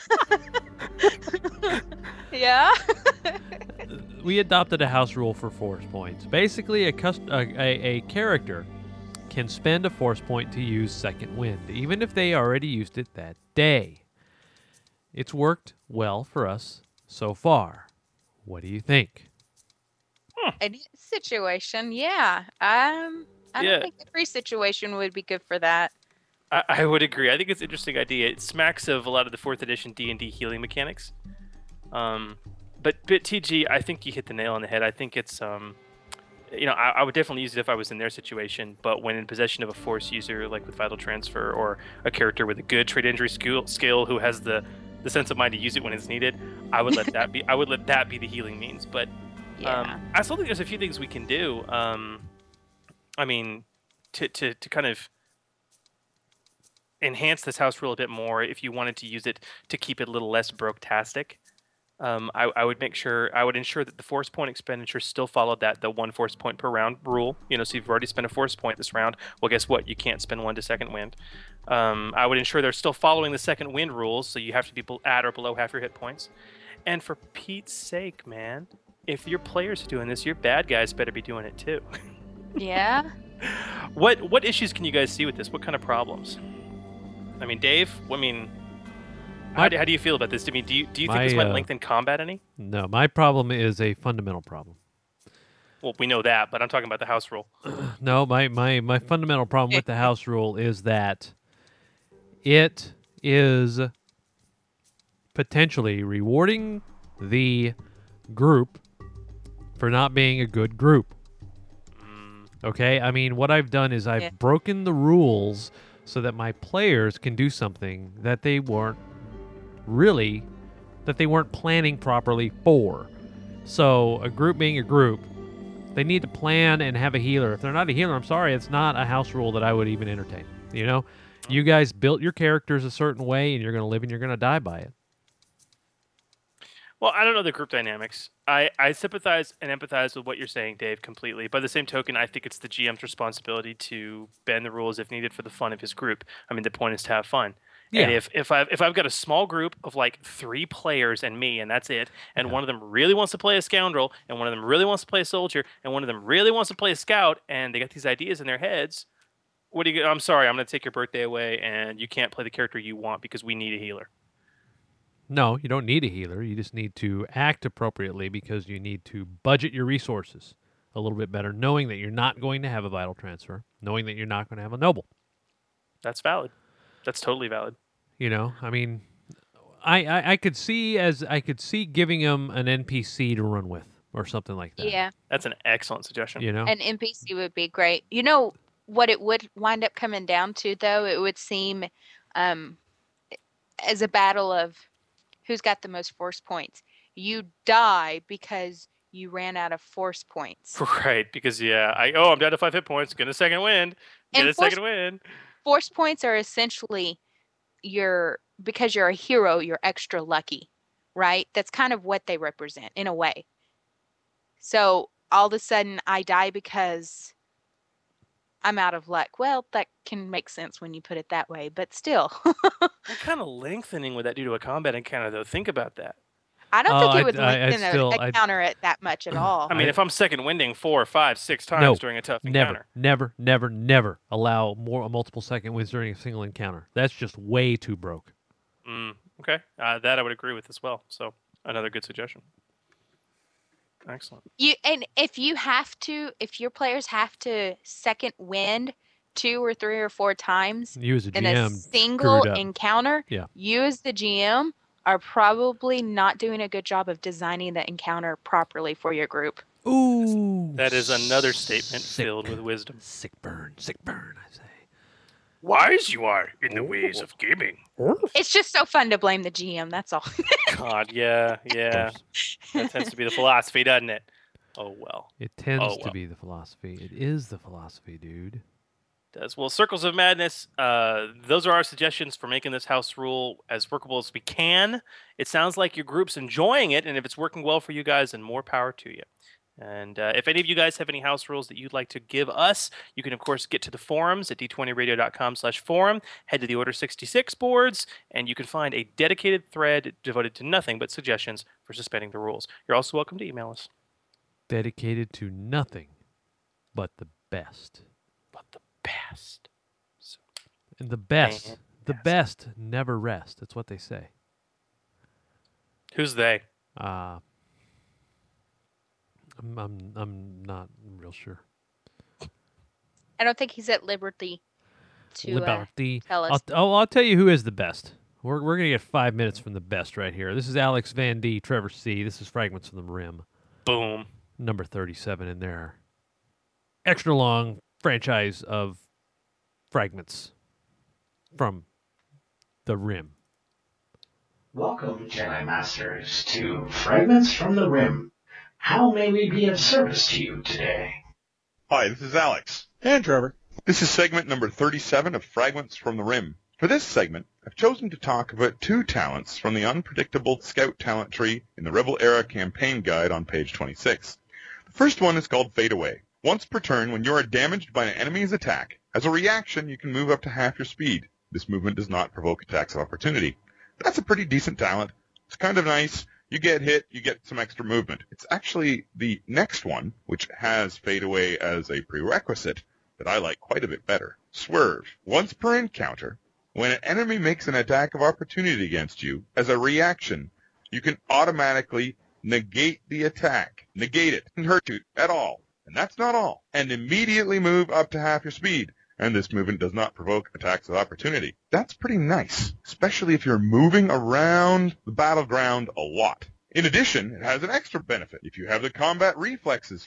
Speaker 8: Yeah.
Speaker 6: We adopted a house rule for Force points. Basically, a character can spend a Force point to use Second Wind, even if they already used it that day. It's worked well for us so far. What do you think?
Speaker 8: A situation, yeah. I don't think every situation would be good for that.
Speaker 7: I would agree. I think it's an interesting idea. It smacks of a lot of the 4th edition D&D healing mechanics. But TG, I think you hit the nail on the head. I think it's I would definitely use it if I was in their situation, but when in possession of a Force user, like with Vital Transfer, or a character with a good trade injury skill who has the sense of mind to use it when it's needed, I would let that be. I would let that be the healing means. But I still think there's a few things we can do. I mean, to kind of enhance this house rule a bit more, if you wanted to use it to keep it a little less broke-tastic, I would ensure that the Force point expenditure still followed the 1 Force point per round rule. So you've already spent a Force point this round. Well, guess what? You can't spend 1 to Second Wind. I would ensure they're still following the Second Wind rules, so you have to be at or below half your hit points. And for Pete's sake, man, if your players are doing this, your bad guys better be doing it too.
Speaker 8: Yeah.
Speaker 7: What issues can you guys see with this? What kind of problems? I mean, Dave. How do you feel about this? Do you think this might lengthen combat any?
Speaker 6: No, my problem is a fundamental problem.
Speaker 7: Well, we know that, but I'm talking about the house rule.
Speaker 6: No, my fundamental problem with the house rule is that it is potentially rewarding the group for not being a good group. Okay? I mean, what I've done is I've broken the rules so that my players can do something that they weren't planning properly for. So, a group being a group, they need to plan and have a healer. If they're not a healer, I'm sorry, it's not a house rule that I would even entertain. You know? You guys built your characters a certain way, and you're going to live and you're going to die by it.
Speaker 7: Well, I don't know the group dynamics. I sympathize and empathize with what you're saying, Dave, completely. By the same token, I think it's the GM's responsibility to bend the rules if needed for the fun of his group. I mean, the point is to have fun. Yeah. And if I've got a small group of like 3 players and me, and that's it, and one of them really wants to play a scoundrel, and one of them really wants to play a soldier, and one of them really wants to play a scout, and they got these ideas in their heads, what do you? I'm sorry, I'm going to take your birthday away, and you can't play the character you want because we need a healer.
Speaker 6: No, you don't need a healer. You just need to act appropriately because you need to budget your resources a little bit better, knowing that you're not going to have a vital transfer, knowing that you're not going to have a noble.
Speaker 7: That's valid. That's totally valid.
Speaker 6: You know, I mean, I could see giving him an NPC to run with or something like that.
Speaker 8: Yeah.
Speaker 7: That's an excellent suggestion.
Speaker 6: You know?
Speaker 8: An NPC would be great. You know what it would wind up coming down to, though? It would seem as a battle of who's got the most force points. You die because you ran out of force points.
Speaker 7: Right, because I'm down to 5 hit points. Get a second wind. Second wind.
Speaker 8: Force points are essentially because you're a hero, you're extra lucky, right? That's kind of what they represent in a way. So all of a sudden I die because I'm out of luck. Well, that can make sense when you put it that way, but still.
Speaker 7: What kind of lengthening would that do to a combat encounter, though? Think about that.
Speaker 8: I don't think it would lengthen counter it that much at all.
Speaker 7: I mean, if I'm second winding 4, 5, 6 times during a tough encounter.
Speaker 6: Never allow multiple second wins during a single encounter. That's just way too broke.
Speaker 7: Okay. That I would agree with as well. So, another good suggestion. Excellent.
Speaker 8: If your players have to second wind 2 or 3 or 4 times
Speaker 6: in
Speaker 8: a single encounter, you as the GM are probably not doing a good job of designing the encounter properly for your group.
Speaker 6: Ooh.
Speaker 7: That is another statement filled with wisdom.
Speaker 6: Sick burn, I say.
Speaker 4: Wise you are in the ways of gaming.
Speaker 8: It's just so fun to blame the GM, that's all.
Speaker 7: God, yeah. That tends to be the philosophy, doesn't it? Oh, well.
Speaker 6: It tends to be the philosophy. It is the philosophy, dude.
Speaker 7: Does. Well, Circles of Madness, those are our suggestions for making this house rule as workable as we can. It sounds like your group's enjoying it, and if it's working well for you guys, then more power to you. And if any of you guys have any house rules that you'd like to give us, you can, of course, get to the forums at d20radio.com/forum, head to the Order 66 boards, and you can find a dedicated thread devoted to nothing but suggestions for suspending the rules. You're also welcome to email us.
Speaker 6: Dedicated to nothing but the best.
Speaker 7: Best.
Speaker 6: And the best never rest. That's what they say.
Speaker 7: Who's they?
Speaker 6: I'm not real sure.
Speaker 8: I don't think he's at liberty to tell us.
Speaker 6: I'll tell you who is the best. We're gonna get 5 minutes from the best right here. This is Alex Van D, Trevor C. This is Fragments from the Rim.
Speaker 7: Boom.
Speaker 6: Number 37 in there. Extra long franchise of fragments from the Rim.
Speaker 14: Welcome, Jedi Masters, to Fragments from the Rim. How may we be of service to you today?
Speaker 15: Hi, this is Alex.
Speaker 16: And Trevor.
Speaker 15: This is segment number 37 of Fragments from the Rim. For this segment, I've chosen to talk about 2 talents from the unpredictable Scout talent tree in the Rebel Era campaign guide on page 26. The first one is called Fade Away. Once per turn, when you are damaged by an enemy's attack, as a reaction, you can move up to half your speed. This movement does not provoke attacks of opportunity. That's a pretty decent talent. It's kind of nice. You get hit, you get some extra movement. It's actually the next one, which has Fade Away as a prerequisite, that I like quite a bit better. Swerve. Once per encounter, when an enemy makes an attack of opportunity against you, as a reaction, you can automatically negate the attack. Negate it. It doesn't hurt you at all. And that's not all. And immediately move up to half your speed. And this movement does not provoke attacks of opportunity. That's pretty nice, especially if you're moving around the battleground a lot. In addition, it has an extra benefit. If you have the Combat Reflexes feat,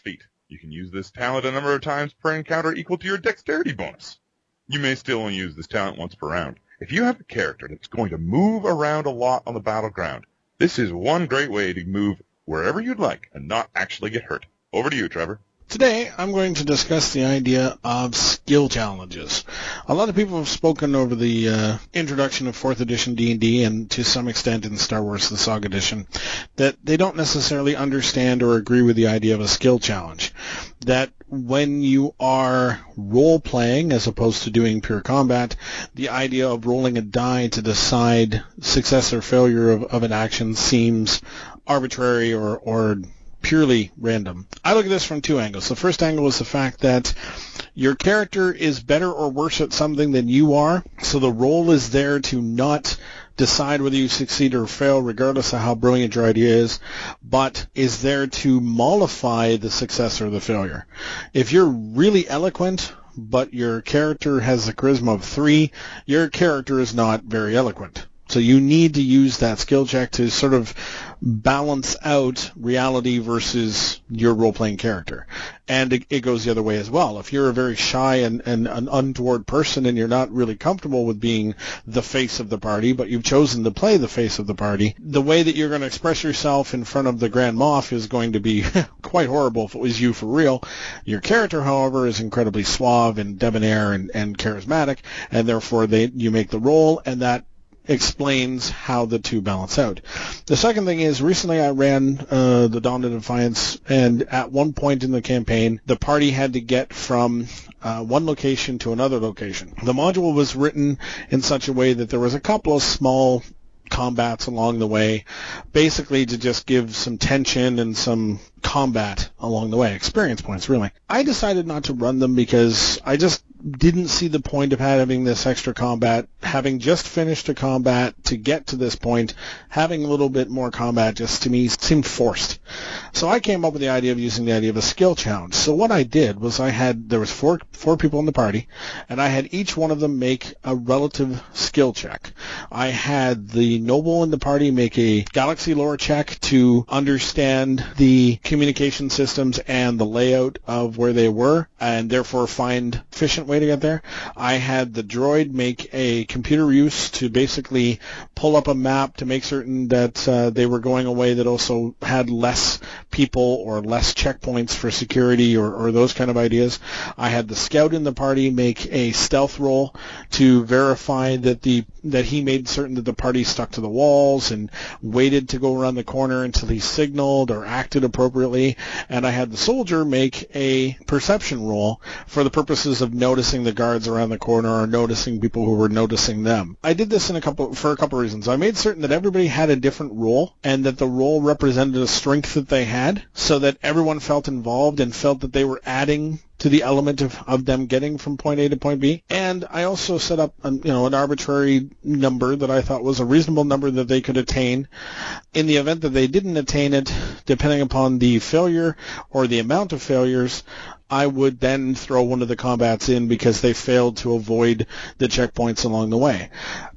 Speaker 15: You can use this talent a number of times per encounter equal to your dexterity bonus. You may still only use this talent once per round. If you have a character that's going to move around a lot on the battleground, this is one great way to move wherever you'd like and not actually get hurt. Over to you, Trevor.
Speaker 16: Today, I'm going to discuss the idea of skill challenges. A lot of people have spoken over the introduction of 4th edition D&D and to some extent in Star Wars the Saga Edition that they don't necessarily understand or agree with the idea of a skill challenge. That when you are role-playing as opposed to doing pure combat, the idea of rolling a die to decide success or failure of an action seems arbitrary or purely random. I look at this from two angles. The first angle is the fact that your character is better or worse at something than you are, so the role is there to not decide whether you succeed or fail regardless of how brilliant your idea is, but is there to mollify the success or the failure. If you're really eloquent, but your character has a charisma of 3, your character is not very eloquent. So you need to use that skill check to sort of balance out reality versus your role-playing character. And it goes the other way as well. If you're a very shy and an untoward person and you're not really comfortable with being the face of the party, but you've chosen to play the face of the party, the way that you're going to express yourself in front of the Grand Moff is going to be quite horrible if it was you for real. Your character, however, is incredibly suave and debonair and charismatic, and therefore you make the roll, and that explains how the two balance out. The second thing is, recently I ran the Dawn of Defiance, and at one point in the campaign, the party had to get from one location to another location. The module was written in such a way that there was a couple of small combats along the way, basically to just give some tension and some combat along the way, experience points really. I decided not to run them because I just didn't see the point of having this extra combat. Having just finished a combat to get to this point, having a little bit more combat just to me seemed forced. So I came up with the idea of using the idea of a skill challenge. So what I did was there was four people in the party, and I had each one of them make a relative skill check. I had the noble in the party make a galaxy lore check to understand the communication systems and the layout of where they were, and therefore find efficient way to get there. I had the droid make a computer use to basically pull up a map to make certain that they were going a way that also had less people or less checkpoints for security or those kind of ideas. I had the scout in the party make a stealth roll to verify that he made certain that the party stuck to the walls and waited to go around the corner until he signaled or acted appropriately. And I had the soldier make a perception roll for the purposes of noticing the guards around the corner or noticing people who were noticing them. I did this for a couple of reasons. I made certain that everybody had a different role and that the role represented a strength that they had, so that everyone felt involved and felt that they were adding to the element of them getting from point A to point B. And I also set up an arbitrary number that I thought was a reasonable number that they could attain. In the event that they didn't attain it, depending upon the failure or the amount of failures, I would then throw one of the combats in because they failed to avoid the checkpoints along the way.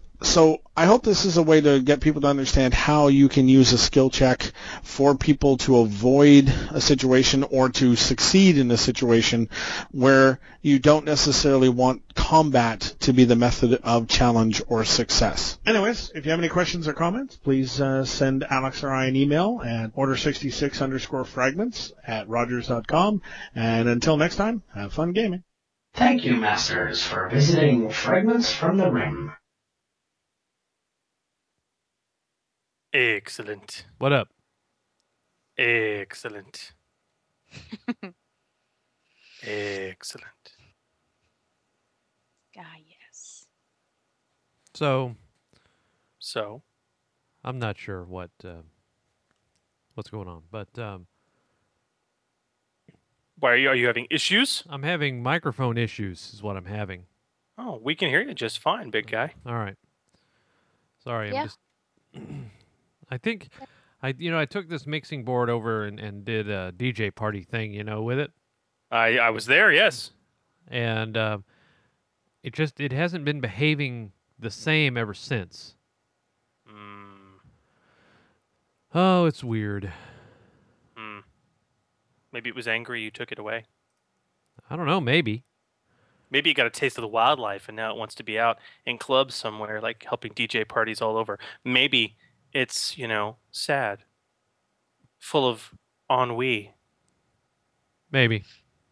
Speaker 16: So I hope this is a way to get people to understand how you can use a skill check for people to avoid a situation or to succeed in a situation where you don't necessarily want combat to be the method of challenge or success. Anyways, if you have any questions or comments, please send Alex or I an email at order66_fragments@rogers.com. And until next time, have fun gaming.
Speaker 14: Thank you, Masters, for visiting Fragments from the Rim.
Speaker 7: Excellent.
Speaker 6: What up?
Speaker 7: Excellent. Excellent.
Speaker 8: Ah, yes.
Speaker 6: So,
Speaker 7: I'm
Speaker 6: not sure what's going on, but
Speaker 7: why are you having issues?
Speaker 6: I'm having microphone issues is what I'm having.
Speaker 7: Oh, we can hear you just fine, big guy.
Speaker 6: All right. Sorry,
Speaker 8: Yeah.
Speaker 6: I'm just I think I took this mixing board over and did a DJ party thing, with it.
Speaker 7: I was there, yes.
Speaker 6: And it hasn't been behaving the same ever since. Oh, it's weird.
Speaker 7: Maybe it was angry you took it away.
Speaker 6: I don't know. Maybe.
Speaker 7: Maybe it got a taste of the wildlife and now it wants to be out in clubs somewhere, like helping DJ parties all over. Maybe it's, sad, full of ennui.
Speaker 6: Maybe.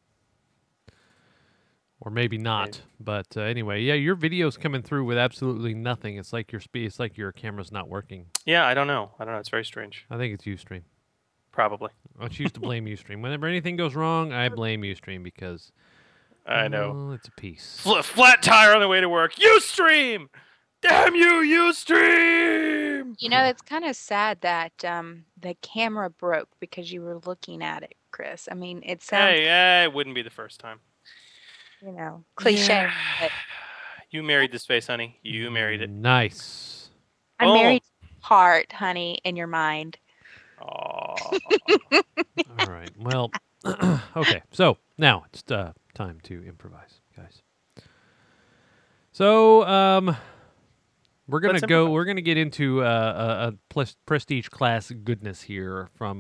Speaker 6: Or maybe not. But anyway, yeah, your video's coming through with absolutely nothing. It's like your camera's not working.
Speaker 7: Yeah, I don't know. It's very strange.
Speaker 6: I think it's Ustream.
Speaker 7: Probably.
Speaker 6: I choose to blame Ustream. Whenever anything goes wrong, I blame Ustream because
Speaker 7: I know.
Speaker 6: It's a piece.
Speaker 7: Flat tire on the way to work. Ustream! Damn you, Ustream!
Speaker 8: It's kind of sad that the camera broke because you were looking at it, Chris. I mean, it sounds...
Speaker 7: Hey, it wouldn't be the first time.
Speaker 8: Cliche.
Speaker 7: Yeah.
Speaker 8: But
Speaker 7: you married this face, honey. You married it.
Speaker 6: Nice.
Speaker 8: I married heart, honey, in your mind.
Speaker 7: Oh.
Speaker 6: All right. Well, okay. So now it's time to improvise, guys. So we're gonna get into a prestige class goodness here from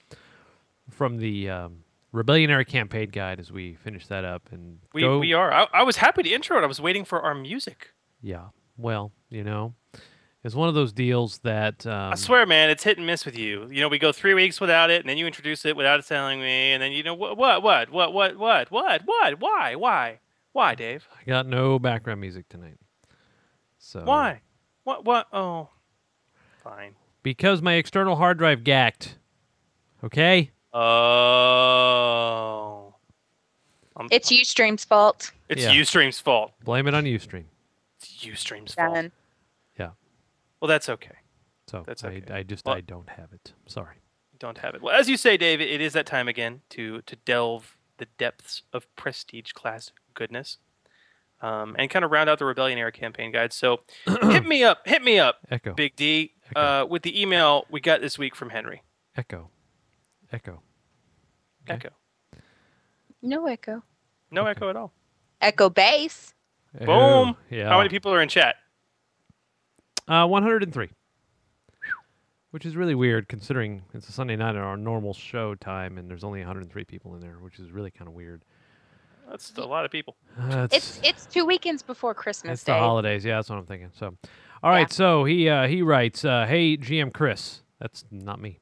Speaker 6: the Rebellion Era Campaign Guide as we finish that up and
Speaker 7: we are. I was happy to intro it. I was waiting for our music.
Speaker 6: Yeah. Well, it's one of those deals that
Speaker 7: I swear, man, it's hit and miss with you. We go 3 weeks without it, and then you introduce it without it telling me, and then what, why, Dave?
Speaker 6: I got no background music tonight. So
Speaker 7: why? What? Oh, fine.
Speaker 6: Because my external hard drive gacked. Okay.
Speaker 7: Oh.
Speaker 8: It's Ustream's fault.
Speaker 7: It's Ustream's fault.
Speaker 6: Blame it on Ustream.
Speaker 7: It's Ustream's fault.
Speaker 6: Yeah.
Speaker 7: Well, that's okay.
Speaker 6: So
Speaker 7: that's okay.
Speaker 6: I don't have it. Sorry.
Speaker 7: Don't have it. Well, as you say, Dave, it is that time again to delve the depths of prestige class goodness, and kind of round out the Rebellion Era Campaign Guide. So hit me up,
Speaker 6: Echo.
Speaker 7: Big D, with the email we got this week from Henry.
Speaker 6: Echo. Okay.
Speaker 7: Echo.
Speaker 8: No echo.
Speaker 7: No echo at all.
Speaker 8: Echo base.
Speaker 7: Boom.
Speaker 6: Yeah.
Speaker 7: How many people are in chat?
Speaker 6: 103. Which is really weird considering it's a Sunday night at our normal show time and there's only 103 people in there, which is really kind of weird.
Speaker 7: That's a lot of people.
Speaker 8: It's 2 weekends before Christmas
Speaker 6: It's
Speaker 8: Day.
Speaker 6: the holidays. Yeah, that's what I'm thinking. So, all right. So he writes, "Hey GM Chris, that's not me.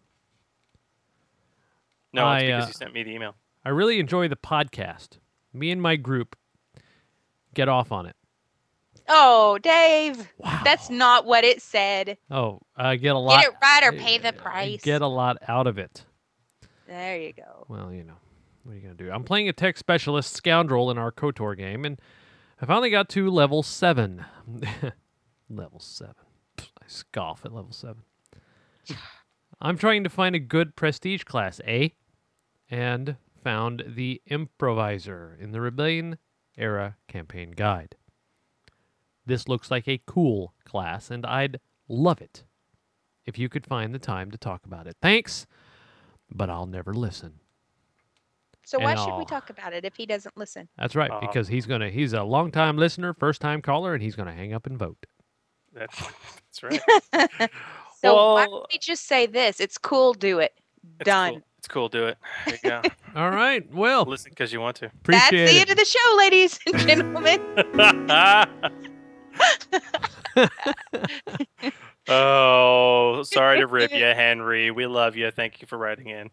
Speaker 7: No, it's because he sent me the email.
Speaker 6: I really enjoy the podcast. Me and my group get off on it.
Speaker 8: Oh, Dave, that's not what it said.
Speaker 6: Oh, get a lot.
Speaker 8: Get it right or pay the price.
Speaker 6: Get a lot out of it.
Speaker 8: There you go.
Speaker 6: Well, what are you going to do? I'm playing a tech specialist scoundrel in our KOTOR game, and I finally got to level 7. Level 7. I scoff at level 7. I'm trying to find a good prestige class, and found the Improviser in the Rebellion Era Campaign Guide. This looks like a cool class, and I'd love it if you could find the time to talk about it. Thanks, but I'll never listen.
Speaker 8: So why should we talk about it if he doesn't listen?
Speaker 6: That's right, because he's a long-time listener, first-time caller, and he's going to hang up and vote.
Speaker 7: That's right.
Speaker 8: So why don't we just say this? It's cool, do it. Done.
Speaker 7: Cool. It's cool, do it. There you go.
Speaker 6: All right, well.
Speaker 7: Listen because you want to.
Speaker 8: That's the end of the show, ladies and gentlemen.
Speaker 7: Oh, sorry to rip you, Henry. We love you. Thank you for writing in.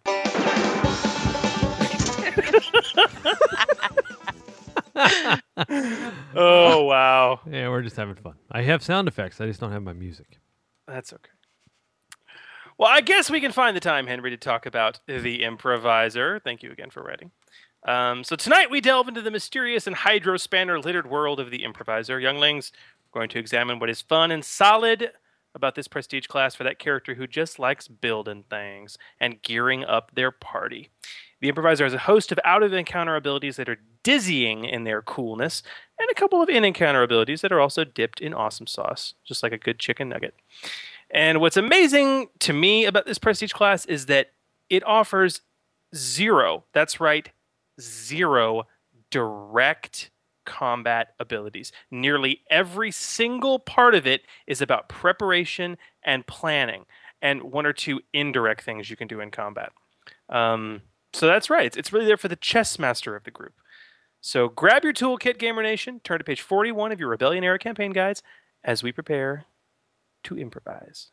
Speaker 7: Oh, wow.
Speaker 6: Yeah, we're just having fun. I have sound effects. I just don't have my music.
Speaker 7: That's okay. Well, I guess we can find the time, Henry, to talk about the Improviser. Thank you again for writing. So tonight we delve into the mysterious and hydro-spanner-littered world of the Improviser. Younglings, we're going to examine what is fun and solid about this prestige class for that character who just likes building things and gearing up their party. The Improviser has a host of out-of-encounter abilities that are dizzying in their coolness, and a couple of in-encounter abilities that are also dipped in awesome sauce, just like a good chicken nugget. And what's amazing to me about this prestige class is that it offers 0, that's right, 0 direct combat abilities. Nearly every single part of it is about preparation and planning, and 1 or 2 indirect things you can do in combat. So that's right. It's really there for the chess master of the group. So grab your toolkit, Gamer Nation. Turn to page 41 of your Rebellion Era campaign guides as we prepare to improvise.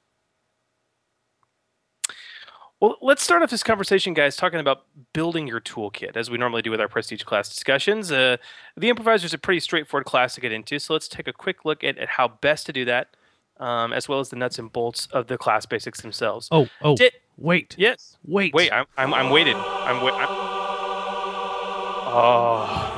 Speaker 7: Well, let's start off this conversation, guys, talking about building your toolkit, as we normally do with our Prestige class discussions. The Improviser is a pretty straightforward class to get into, so let's take a quick look at how best to do that, as well as the nuts and bolts of the class basics themselves.
Speaker 6: Wait.
Speaker 7: Yes.
Speaker 6: Wait.
Speaker 7: Wait, I'm waited. Oh.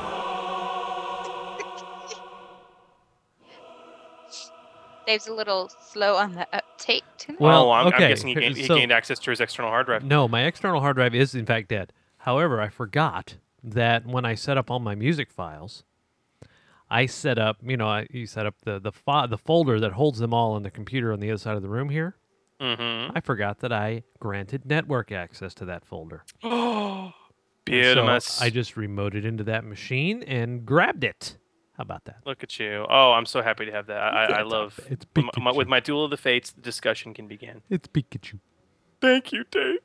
Speaker 8: Dave's a little slow on the uptake tonight.
Speaker 6: Well,
Speaker 7: I'm
Speaker 6: okay.
Speaker 7: guessing he gained access to his external hard drive.
Speaker 6: No, my external hard drive is in fact dead. However, I forgot that when I set up all my music files, I set up, you set up the folder that holds them all on the computer on the other side of the room here.
Speaker 7: Mm-hmm.
Speaker 6: I forgot that I granted network access to that folder.
Speaker 7: Oh, beautiful.
Speaker 6: So I just remoted into that machine and grabbed it. How about that?
Speaker 7: Look at you. Oh, I'm so happy to have that. I love
Speaker 6: it's
Speaker 7: with my Duel of the Fates, the discussion can begin.
Speaker 6: It's Pikachu.
Speaker 7: Thank you, Dave.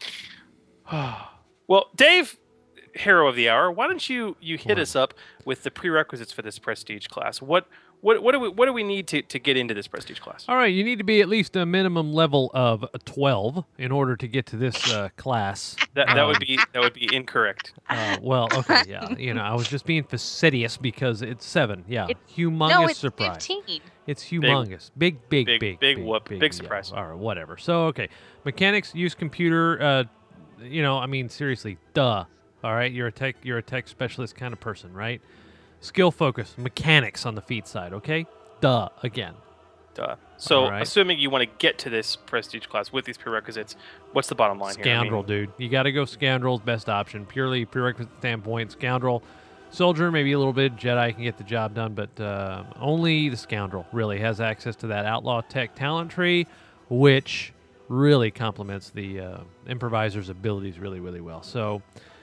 Speaker 7: Well, Dave, hero of the hour, why don't you hit us up with the prerequisites for this Prestige class? What do we need to get into this Prestige class?
Speaker 6: All right, you need to be at least a minimum level of 12 in order to get to this class.
Speaker 7: That would be incorrect.
Speaker 6: Well, okay, yeah. I was just being fastidious because it's 7. Yeah, humongous
Speaker 8: No, it's
Speaker 6: surprise.
Speaker 8: 15.
Speaker 6: It's humongous. Big
Speaker 7: whoop. Big surprise.
Speaker 6: All right, whatever. So, okay. Mechanics, use computer, seriously, duh. All right, you're a tech specialist kind of person, right? Skill focus, mechanics on the feet side, okay? Duh, again.
Speaker 7: Duh. So,
Speaker 6: All right.
Speaker 7: assuming you want to get to this Prestige class with these prerequisites, what's the bottom line
Speaker 6: Scoundrel,
Speaker 7: here?
Speaker 6: dude. You got to go Scoundrel, best option. Purely prerequisite standpoint, Scoundrel. Soldier, maybe a little bit. Jedi can get the job done, but only the Scoundrel really has access to that Outlaw Tech talent tree, which really complements the Improviser's abilities really, really well. So,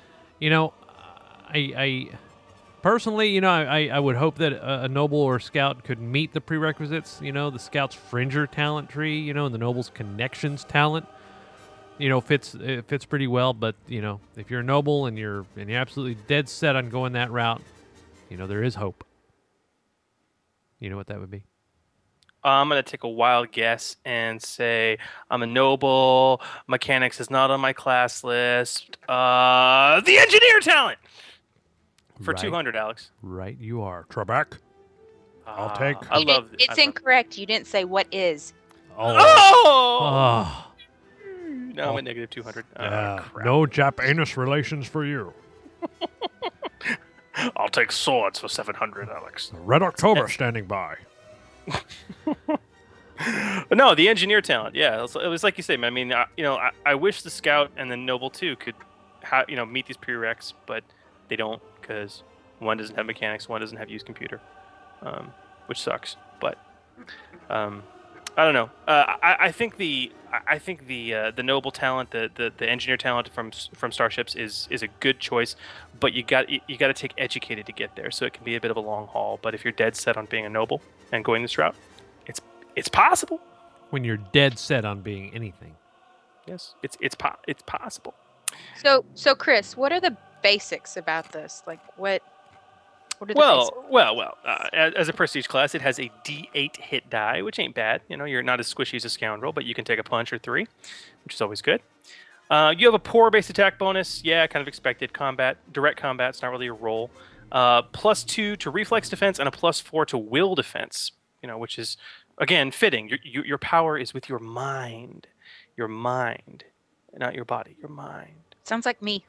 Speaker 6: I personally, I would hope that a Noble or Scout could meet the prerequisites. The Scout's Fringer talent tree, and the Noble's Connections talent, fits pretty well. But if you're a Noble and you're absolutely dead set on going that route, there is hope. You know what that would be?
Speaker 7: I'm going to take a wild guess and say I'm a Noble. Mechanics is not on my class list. The Engineer talent! For
Speaker 6: Right.
Speaker 7: 200, Alex.
Speaker 6: Right, you are. Trebek. I'll take.
Speaker 7: I love it.
Speaker 8: It's incorrect. You didn't say what is.
Speaker 7: Oh! No, I'm at negative 200.
Speaker 6: No Japanese relations for you.
Speaker 4: I'll take swords for 700, Alex.
Speaker 6: Red October standing by.
Speaker 7: No, the Engineer talent. Yeah, it was like you say, man. I mean, I wish the Scout and the Noble too could, meet these prereqs, but they don't because one doesn't have mechanics, one doesn't have use computer, which sucks. But I don't know. I think the Noble talent, the Engineer talent from Starships is a good choice, but you got to take Educated to get there, so it can be a bit of a long haul. But if you're dead set on being a Noble and going this route, it's possible.
Speaker 6: When you're dead set on being anything.
Speaker 7: Yes, it's possible.
Speaker 8: So Chris, what are the basics about this? Like what are the basics?
Speaker 7: Well. As a Prestige class, it has a D8 hit die, which ain't bad. You're not as squishy as a Scoundrel, but you can take a punch or 3, which is always good. You have a poor base attack bonus. Yeah, kind of expected. Direct combat, it's not really a roll. +2 to reflex defense and a +4 to will defense. Which is again fitting. Your power is with your mind. Your mind, not your body. Your mind.
Speaker 8: Sounds like me.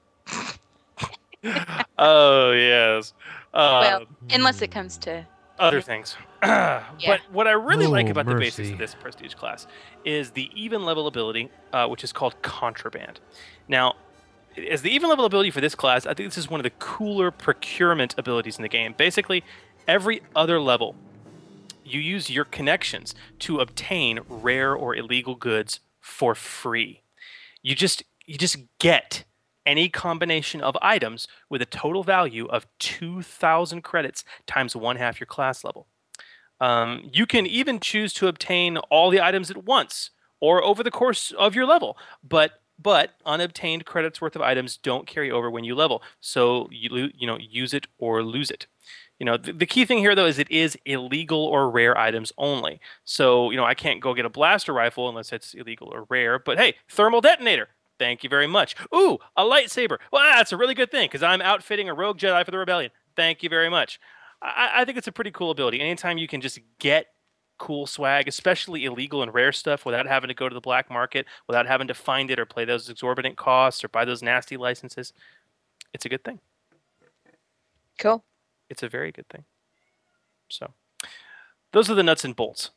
Speaker 7: Oh yes.
Speaker 8: Well, unless it comes to
Speaker 7: other things. But what I really like about the basics of this Prestige class is the even level ability, which is called Contraband. Now, as the even level ability for this class, I think this is one of the cooler procurement abilities in the game. Basically, every other level, you use your connections to obtain rare or illegal goods for free. You just get any combination of items with a total value of 2,000 credits times 1/2 your class level. You can even choose to obtain all the items at once or over the course of your level, but but unobtained credits worth of items don't carry over when you level. So use it or lose it. The key thing here, though, is it is illegal or rare items only. So, I can't go get a blaster rifle unless it's illegal or rare. But hey, thermal detonator. Thank you very much. Ooh, a lightsaber. Well, that's a really good thing because I'm outfitting a rogue Jedi for the rebellion. Thank you very much. I think it's a pretty cool ability. Anytime you can just get cool swag, especially illegal and rare stuff, without having to go to the black market, without having to find it or pay those exorbitant costs or buy those nasty licenses, it's a good thing.
Speaker 8: Cool.
Speaker 7: It's a very good thing. So, those are the nuts and bolts.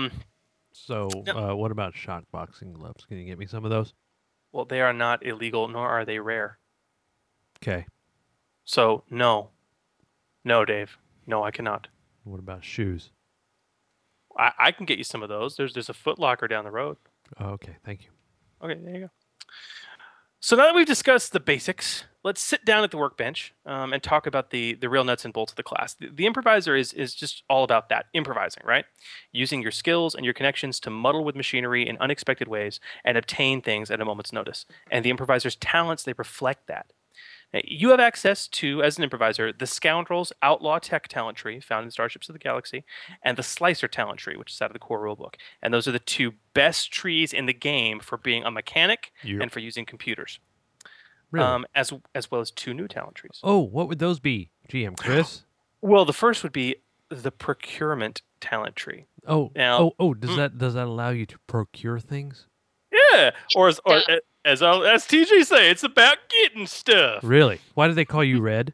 Speaker 6: What about shock boxing gloves? Can you get me some of those?
Speaker 7: Well, they are not illegal, nor are they rare.
Speaker 6: Okay.
Speaker 7: So, no. No, Dave. No, I cannot.
Speaker 6: What about shoes?
Speaker 7: I can get you some of those. There's a Foot Locker down the road.
Speaker 6: Oh, okay, thank you.
Speaker 7: Okay, there you go. So now that we've discussed the basics, let's sit down at the workbench and talk about the real nuts and bolts of the class. The improviser is just all about that, improvising, right? Using your skills and your connections to muddle with machinery in unexpected ways and obtain things at a moment's notice. And the improviser's talents, they reflect that. Now, you have access to, as an improviser, the Scoundrels Outlaw Tech talent tree found in Starships of the Galaxy, and the Slicer talent tree, which is out of the core rulebook. And those are the two best trees in the game for being a mechanic and for using computers.
Speaker 6: Really?
Speaker 7: As well as two new talent trees.
Speaker 6: Oh, what would those be, GM Chris?
Speaker 7: Well, the first would be the Procurement talent tree.
Speaker 6: Does that allow you to procure things?
Speaker 7: Yeah, or as TG say, it's about getting stuff.
Speaker 6: Really? Why do they call you Red?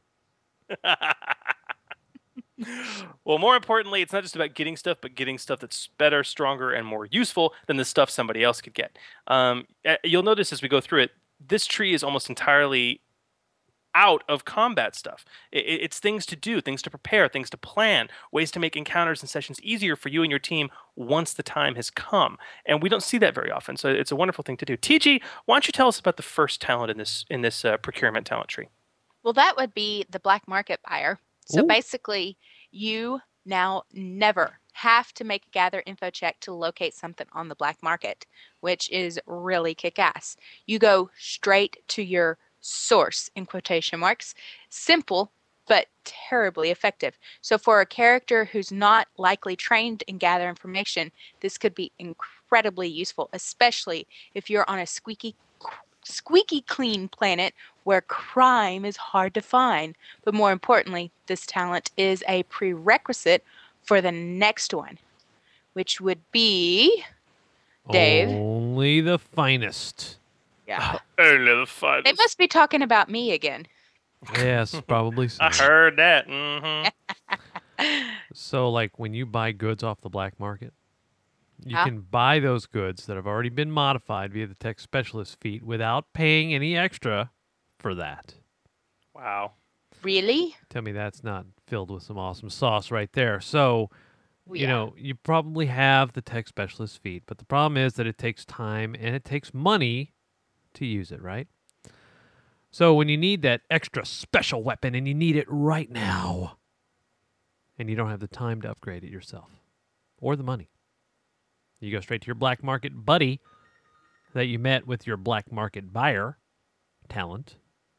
Speaker 7: Well, more importantly, it's not just about getting stuff, but getting stuff that's better, stronger, and more useful than the stuff somebody else could get. You'll notice as we go through it, this tree is almost entirely out of combat stuff. It's things to do, things to prepare, things to plan, ways to make encounters and sessions easier for you and your team once the time has come. And we don't see that very often, so it's a wonderful thing to do. TG, why don't you tell us about the first talent in this procurement talent tree?
Speaker 8: Well, that would be the black market buyer. So basically, you now never have to make a gather info check to locate something on the black market, which is really kick-ass. You go straight to your source, in quotation marks. Simple, but terribly effective. So for a character who's not likely trained in gather information, this could be incredibly useful, especially if you're on a squeaky clean planet where crime is hard to find. But more importantly, this talent is a prerequisite for the next one, which would be Dave.
Speaker 6: Only the finest.
Speaker 8: Yeah.
Speaker 7: Only the finest.
Speaker 8: They must be talking about me again.
Speaker 6: Yes, probably so.
Speaker 7: I heard that. Mm-hmm.
Speaker 6: So, like, when you buy goods off the black market, you can buy those goods that have already been modified via the tech specialist feat without paying any extra for that.
Speaker 7: Wow.
Speaker 8: Really?
Speaker 6: Tell me that's not filled with some awesome sauce right there. So, you probably have the tech specialist feat, but the problem is that it takes time and it takes money to use it, right? So when you need that extra special weapon and you need it right now, and you don't have the time to upgrade it yourself or the money, you go straight to your black market buddy that you met with your black market buyer talent,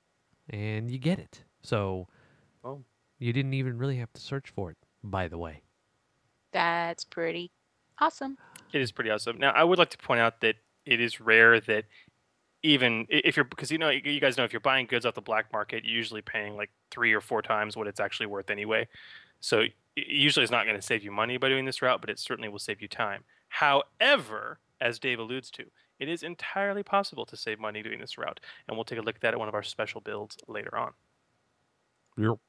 Speaker 6: and you get it. So you didn't even really have to search for it, by the way.
Speaker 8: That's pretty awesome.
Speaker 7: It is pretty awesome. Now, I would like to point out that it is rare that even if you're, because you guys know if you're buying goods off the black market, you're usually paying like 3 or 4 times what it's actually worth anyway. So usually it's not going to save you money by doing this route, but it certainly will save you time. However, as Dave alludes to, it is entirely possible to save money doing this route, and we'll take a look at that at one of our special builds later on.
Speaker 6: Yep.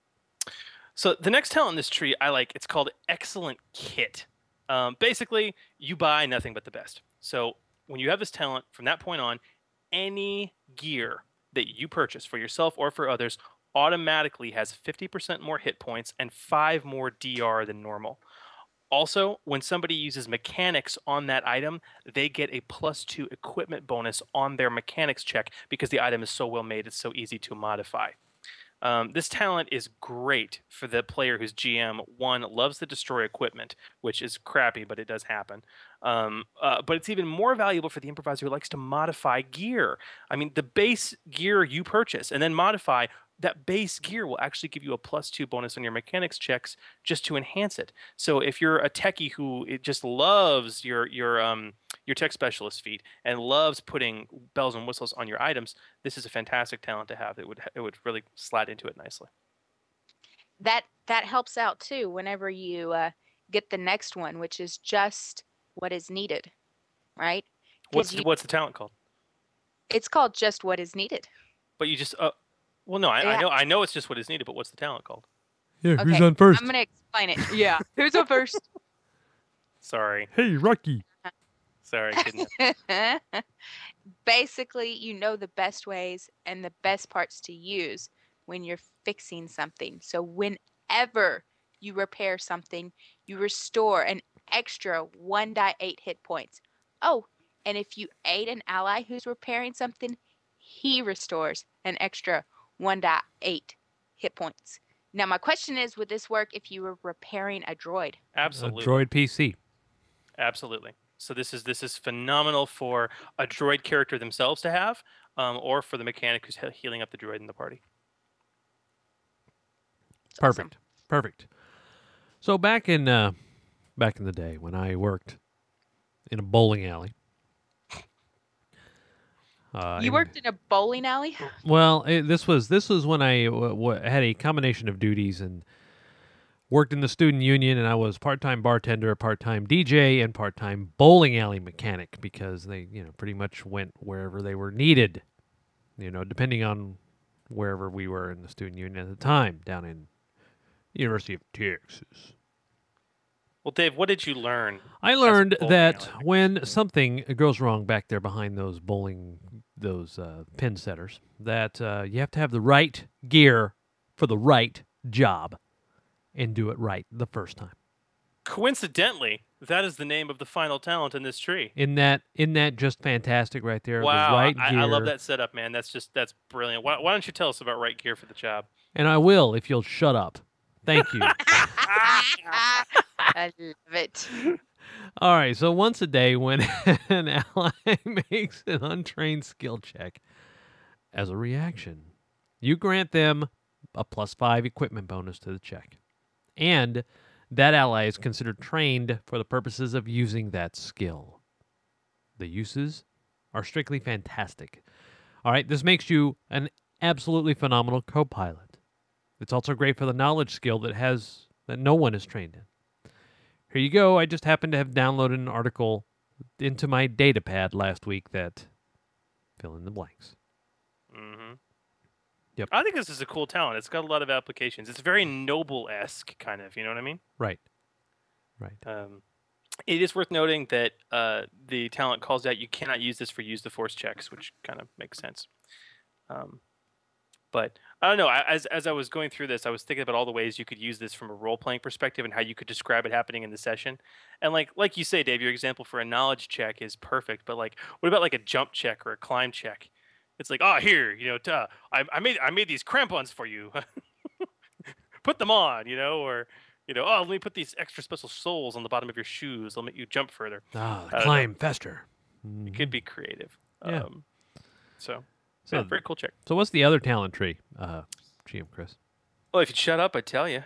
Speaker 7: So the next talent in this tree I like. It's called Excellent Kit. Basically, you buy nothing but the best. So when you have this talent, from that point on, any gear that you purchase for yourself or for others automatically has 50% more hit points and 5 more DR than normal. Also, when somebody uses mechanics on that item, they get a +2 equipment bonus on their mechanics check because the item is so well made, it's so easy to modify. This talent is great for the player whose GM, one, loves to destroy equipment, which is crappy, but it does happen. But it's even more valuable for the improviser who likes to modify gear. I mean, the base gear you purchase and then modify, that base gear will actually give you a +2 bonus on your mechanics checks just to enhance it. So if you're a techie who it just loves your tech specialist feat and loves putting bells and whistles on your items, this is a fantastic talent to have. It would really slide into it nicely.
Speaker 8: That helps out too whenever you get the next one, which is just what is needed, right?
Speaker 7: What's the talent called?
Speaker 8: It's called just what is needed.
Speaker 7: But you just well, no, I know it's just what is needed, but what's the talent called?
Speaker 6: Yeah,
Speaker 8: Okay,
Speaker 6: who's on first?
Speaker 8: I'm gonna explain it. Yeah, who's on first?
Speaker 7: Sorry.
Speaker 6: Hey, Rocky.
Speaker 7: Sorry, kidding.
Speaker 8: Basically, you know the best ways and the best parts to use when you're fixing something. So whenever you repair something, you restore an extra 1d8 hit points. Oh, and if you aid an ally who's repairing something, he restores an extra 1d8 hit points. Now, my question is, would this work if you were repairing a droid?
Speaker 7: Absolutely.
Speaker 6: A droid PC.
Speaker 7: Absolutely. So this is phenomenal for a droid character themselves to have, or for the mechanic who's healing up the droid in the party.
Speaker 6: Perfect. Awesome. Perfect. So back in the day when I worked in a bowling alley.
Speaker 8: You worked in a bowling alley?
Speaker 6: Well, this was when I had a combination of duties and worked in the student union, and I was part-time bartender, part-time DJ, and part-time bowling alley mechanic because they, pretty much went wherever they were needed, depending on wherever we were in the student union at the time, down in University of Texas.
Speaker 7: Well, Dave, what did you learn?
Speaker 6: I learned that when something goes wrong back there behind those pin setters, that you have to have the right gear for the right job and do it right the first time.
Speaker 7: Coincidentally, that is the name of the final talent in this tree.
Speaker 6: Isn't that just fantastic right there?
Speaker 7: Wow,
Speaker 6: the right gear.
Speaker 7: I love that setup, man. That's brilliant. Why don't you tell us about right gear for the job?
Speaker 6: And I will if you'll shut up. Thank you.
Speaker 8: I love it.
Speaker 6: All right, so once a day when an ally makes an untrained skill check, as a reaction, you grant them a +5 equipment bonus to the check. And that ally is considered trained for the purposes of using that skill. The uses are strictly fantastic. All right, this makes you an absolutely phenomenal co-pilot. It's also great for the knowledge skill that no one is trained in. Here you go. I just happened to have downloaded an article into my datapad last week that fill in the blanks.
Speaker 7: Mm-hmm.
Speaker 6: Yep.
Speaker 7: I think this is a cool talent. It's got a lot of applications. It's very Noble-esque, kind of. You know what I mean?
Speaker 6: Right.
Speaker 7: It is worth noting that the talent calls out you cannot use this for use the force checks, which kind of makes sense. But I don't know. As I was going through this, I was thinking about all the ways you could use this from a role-playing perspective and how you could describe it happening in the session. And like you say, Dave, your example for a knowledge check is perfect. But what about like a jump check or a climb check? It's like, here, I made these crampons for you. Put them on, or let me put these extra special soles on the bottom of your shoes. They'll make you jump further.
Speaker 6: Climb faster. Mm-hmm.
Speaker 7: It could be creative.
Speaker 6: Yeah.
Speaker 7: So very cool check.
Speaker 6: So what's the other talent tree, GM Chris?
Speaker 7: Well, if you'd shut up, I'd tell you.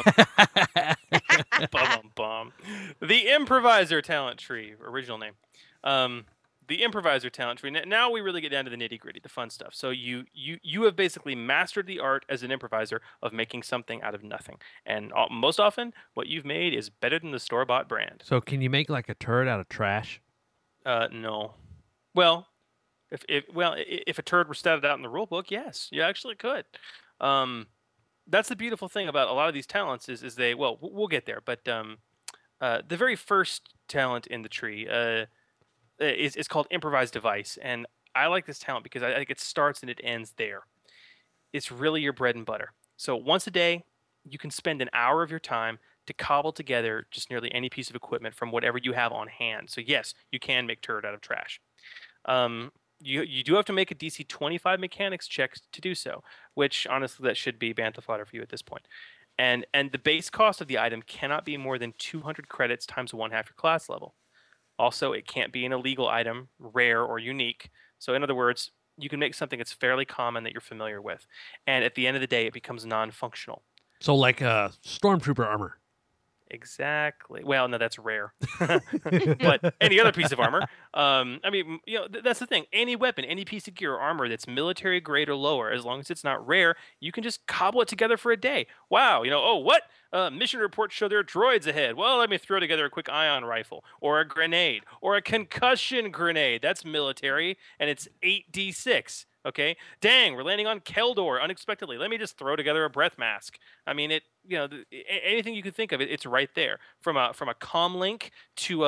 Speaker 7: Bum. The Improviser talent tree, original name. The Improviser talent tree. Now we really get down to the nitty-gritty, the fun stuff. So you have basically mastered the art as an improviser of making something out of nothing. And most often, what you've made is better than the store-bought brand.
Speaker 6: So can you make like a turd out of trash?
Speaker 7: No. Well, if a turd were statted out in the rule book, yes, you actually could. That's the beautiful thing about a lot of these talents is they, we'll get there, but the very first talent in the tree is called Improvise Device, and I like this talent because I think it starts and it ends there. It's really your bread and butter. So once a day, you can spend an hour of your time to cobble together just nearly any piece of equipment from whatever you have on hand. So yes, you can make turd out of trash. you do have to make a DC 25 mechanics check to do so, which honestly that should be bantha fodder for you at this point. And the base cost of the item cannot be more than 200 credits times 1/2 your class level. Also, it can't be an illegal item, rare or unique. So in other words, you can make something that's fairly common that you're familiar with, and at the end of the day, it becomes non-functional.
Speaker 6: So like stormtrooper armor.
Speaker 7: Exactly. Well, no, that's rare. But any other piece of armor, I mean, that's the thing. Any weapon, any piece of gear or armor that's military grade or lower, as long as it's not rare, you can just cobble it together for a day. Wow, oh, what? Mission reports show there are droids ahead. Well, let me throw together a quick ion rifle, or a grenade, or a concussion grenade. That's military, and it's 8d6. Okay, dang, we're landing on Keldor unexpectedly. Let me just throw together a breath mask. I mean, anything you can think of, it's right there. From a comlink to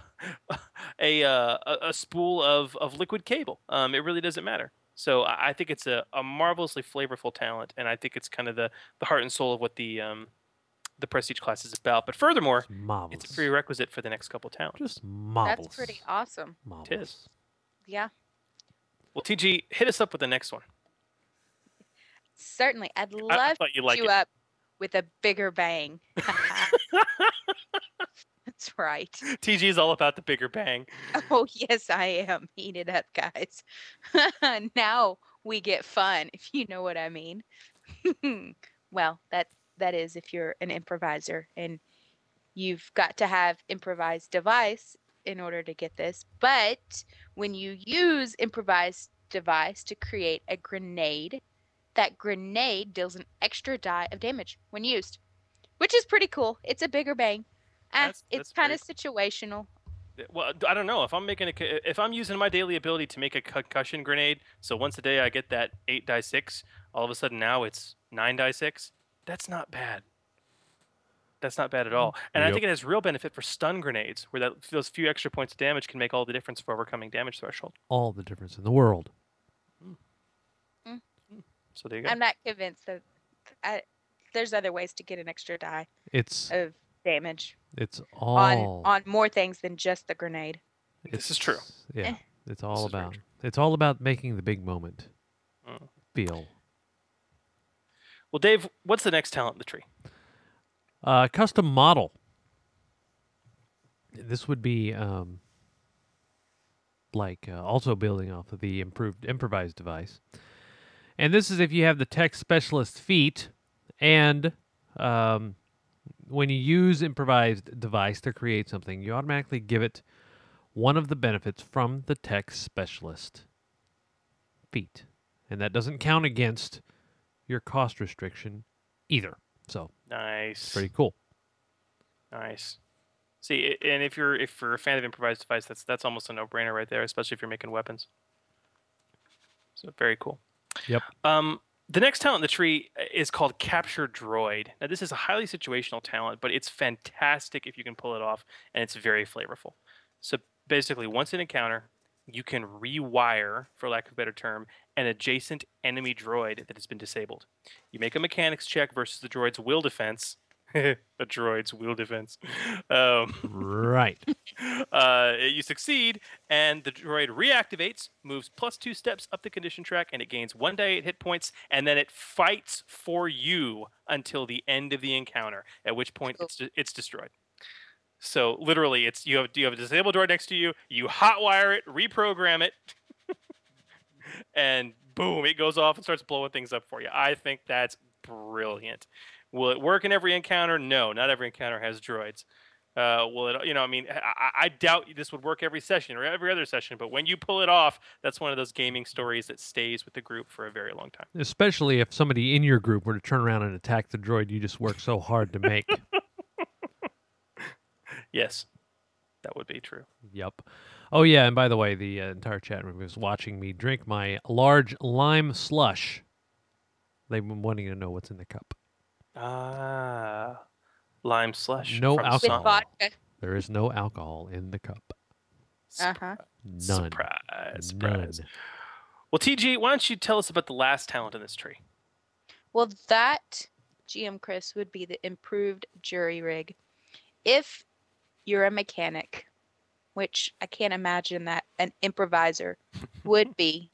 Speaker 7: a spool of liquid cable. It really doesn't matter. So I think it's a marvelously flavorful talent, and I think it's kind of the heart and soul of what the prestige class is about. But furthermore, it's a prerequisite for the next couple talents.
Speaker 6: Just marvelous.
Speaker 8: That's pretty awesome.
Speaker 7: It is.
Speaker 8: Yeah.
Speaker 7: Well, TG, hit us up with the next one.
Speaker 8: Certainly. I'd love to hit you up with a bigger bang. That's right.
Speaker 7: TG is all about the bigger bang.
Speaker 8: Oh, yes, I am. Eat it up, guys. Now we get fun, if you know what I mean. Well, that is if you're an improviser, and you've got to have improvised device in order to get this. But when you use improvised device to create a grenade, that grenade deals an extra die of damage when used, which is pretty cool. It's a bigger bang. It's kind of situational.
Speaker 7: Well, I don't know if I'm using my daily ability to make a concussion grenade. So once a day I get that 8d6. All of a sudden now it's 9d6. That's not bad. That's not bad at all. And I think it has real benefit for stun grenades, where those few extra points of damage can make all the difference for overcoming damage threshold.
Speaker 6: All the difference in the world.
Speaker 7: So there you go.
Speaker 8: I'm not convinced that there's other ways to get an extra die of damage.
Speaker 6: It's all
Speaker 8: on more things than just the grenade.
Speaker 7: This is true.
Speaker 6: Yeah, it's all about making the big moment feel.
Speaker 7: Well, Dave, what's the next talent in the tree?
Speaker 6: Custom model. This would be also building off of the improvised device. And this is if you have the tech specialist feat, and when you use improvised device to create something, you automatically give it one of the benefits from the tech specialist feat. And that doesn't count against your cost restriction either. So
Speaker 7: nice.
Speaker 6: It's pretty cool.
Speaker 7: Nice. See, and if you're a fan of improvised device, that's almost a no-brainer right there, especially if you're making weapons. So very cool.
Speaker 6: Yep.
Speaker 7: The next talent in the tree is called Capture Droid. Now, this is a highly situational talent, but it's fantastic if you can pull it off, and it's very flavorful. So basically, once in an encounter, you can rewire, for lack of a better term, an adjacent enemy droid that has been disabled. You make a mechanics check versus the droid's will defense. A droid's will defense.
Speaker 6: Right.
Speaker 7: You succeed, and the droid reactivates, moves +2 steps up the condition track, and it gains 1d8 hit points, and then it fights for you until the end of the encounter, at which point it's destroyed. So literally, you have a disabled droid next to you, you hotwire it, reprogram it, and boom, it goes off and starts blowing things up for you. I think that's brilliant. Will it work in every encounter? No, not every encounter has droids. Will it? I doubt this would work every session or every other session. But when you pull it off, that's one of those gaming stories that stays with the group for a very long time.
Speaker 6: Especially if somebody in your group were to turn around and attack the droid you just worked so hard to make.
Speaker 7: Yes, that would be true.
Speaker 6: Yep. Oh yeah, and by the way, the entire chat room is watching me drink my large lime slush. They've been wanting to know what's in the cup.
Speaker 7: Lime slush.
Speaker 6: No alcohol.
Speaker 8: With vodka.
Speaker 6: There is no alcohol in the cup.
Speaker 8: Uh-huh.
Speaker 6: None.
Speaker 7: Surprise.
Speaker 6: None.
Speaker 7: Well, TG, why don't you tell us about the last talent in this tree?
Speaker 8: Well, that, GM Chris, would be the improved jury rig. If you're a mechanic, which I can't imagine that an improviser would be,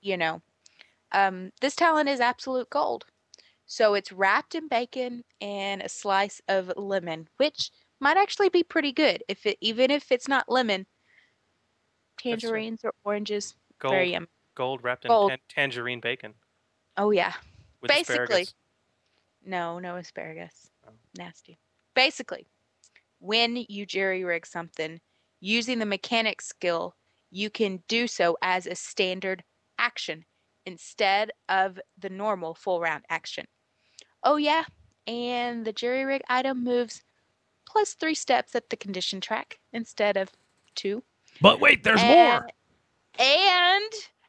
Speaker 8: this talent is absolute gold. So it's wrapped in bacon and a slice of lemon, which might actually be pretty good even if it's not lemon. Tangerines or oranges, very yummy.
Speaker 7: Gold wrapped
Speaker 8: Gold.
Speaker 7: in tangerine bacon.
Speaker 8: Oh yeah.
Speaker 7: With
Speaker 8: Basically.
Speaker 7: asparagus.
Speaker 8: No asparagus. Oh. Nasty. Basically, when you jerry-rig something using the mechanics skill, you can do so as a standard action instead of the normal full round action. Oh yeah, and the jerry-rig item moves plus 3 steps at the condition track instead of 2.
Speaker 6: But wait, there's more.
Speaker 8: And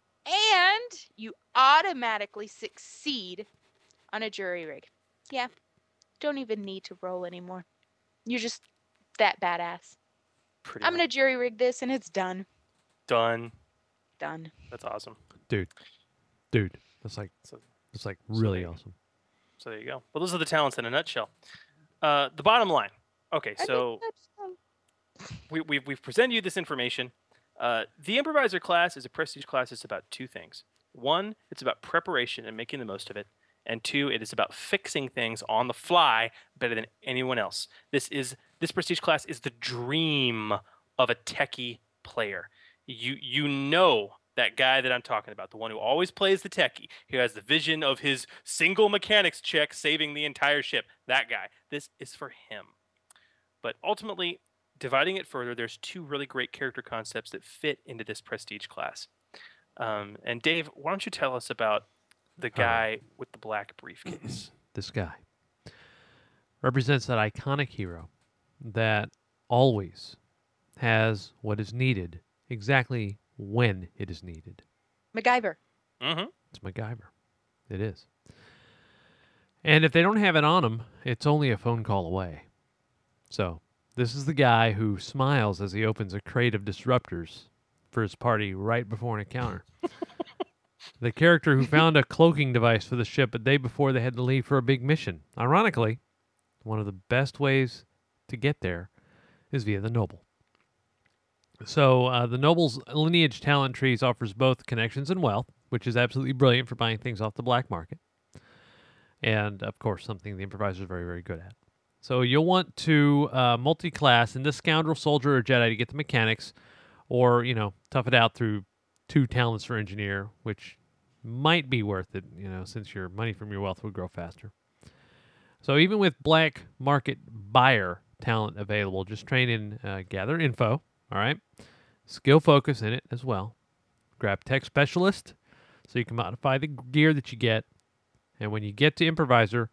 Speaker 8: you automatically succeed on a jerry-rig. Yeah, don't even need to roll anymore. You're just that badass. I'm going to jerry-rig this and it's done.
Speaker 7: Done.
Speaker 8: That's
Speaker 7: awesome.
Speaker 6: Dude. That's like really awesome.
Speaker 7: So there you go. Well, those are the talents in a nutshell. The bottom line. Okay, so we've presented you this information. The improviser class is a prestige class. It's about 2 things. 1, it's about preparation and making the most of it. And 2, it is about fixing things on the fly better than anyone else. This prestige class is the dream of a techie player. You know that guy that I'm talking about, the one who always plays the techie, who has the vision of his single mechanics check saving the entire ship. That guy. This is for him. But ultimately, dividing it further, there's 2 really great character concepts that fit into this prestige class. And Dave, why don't you tell us about the guy with the black briefcase?
Speaker 6: This guy represents that iconic hero that always has what is needed exactly when it is needed.
Speaker 8: MacGyver.
Speaker 7: Mm-hmm.
Speaker 6: It's MacGyver. It is. And if they don't have it on them, it's only a phone call away. So, this is the guy who smiles as he opens a crate of disruptors for his party right before an encounter. The character who found a cloaking device for the ship a day before they had to leave for a big mission. Ironically, one of the best ways to get there is via the Noble. So, the Noble's lineage talent trees offers both connections and wealth, which is absolutely brilliant for buying things off the black market. And, of course, something the improviser is very, very good at. So you'll want to multi-class into Scoundrel, Soldier, or Jedi to get the mechanics, or, tough it out through 2 talents for Engineer, which might be worth it, since your money from your wealth would grow faster. So even with black market buyer talent available, just train in Gather Info, all right? Skill focus in it as well. Grab Tech Specialist, so you can modify the gear that you get. And when you get to Improviser,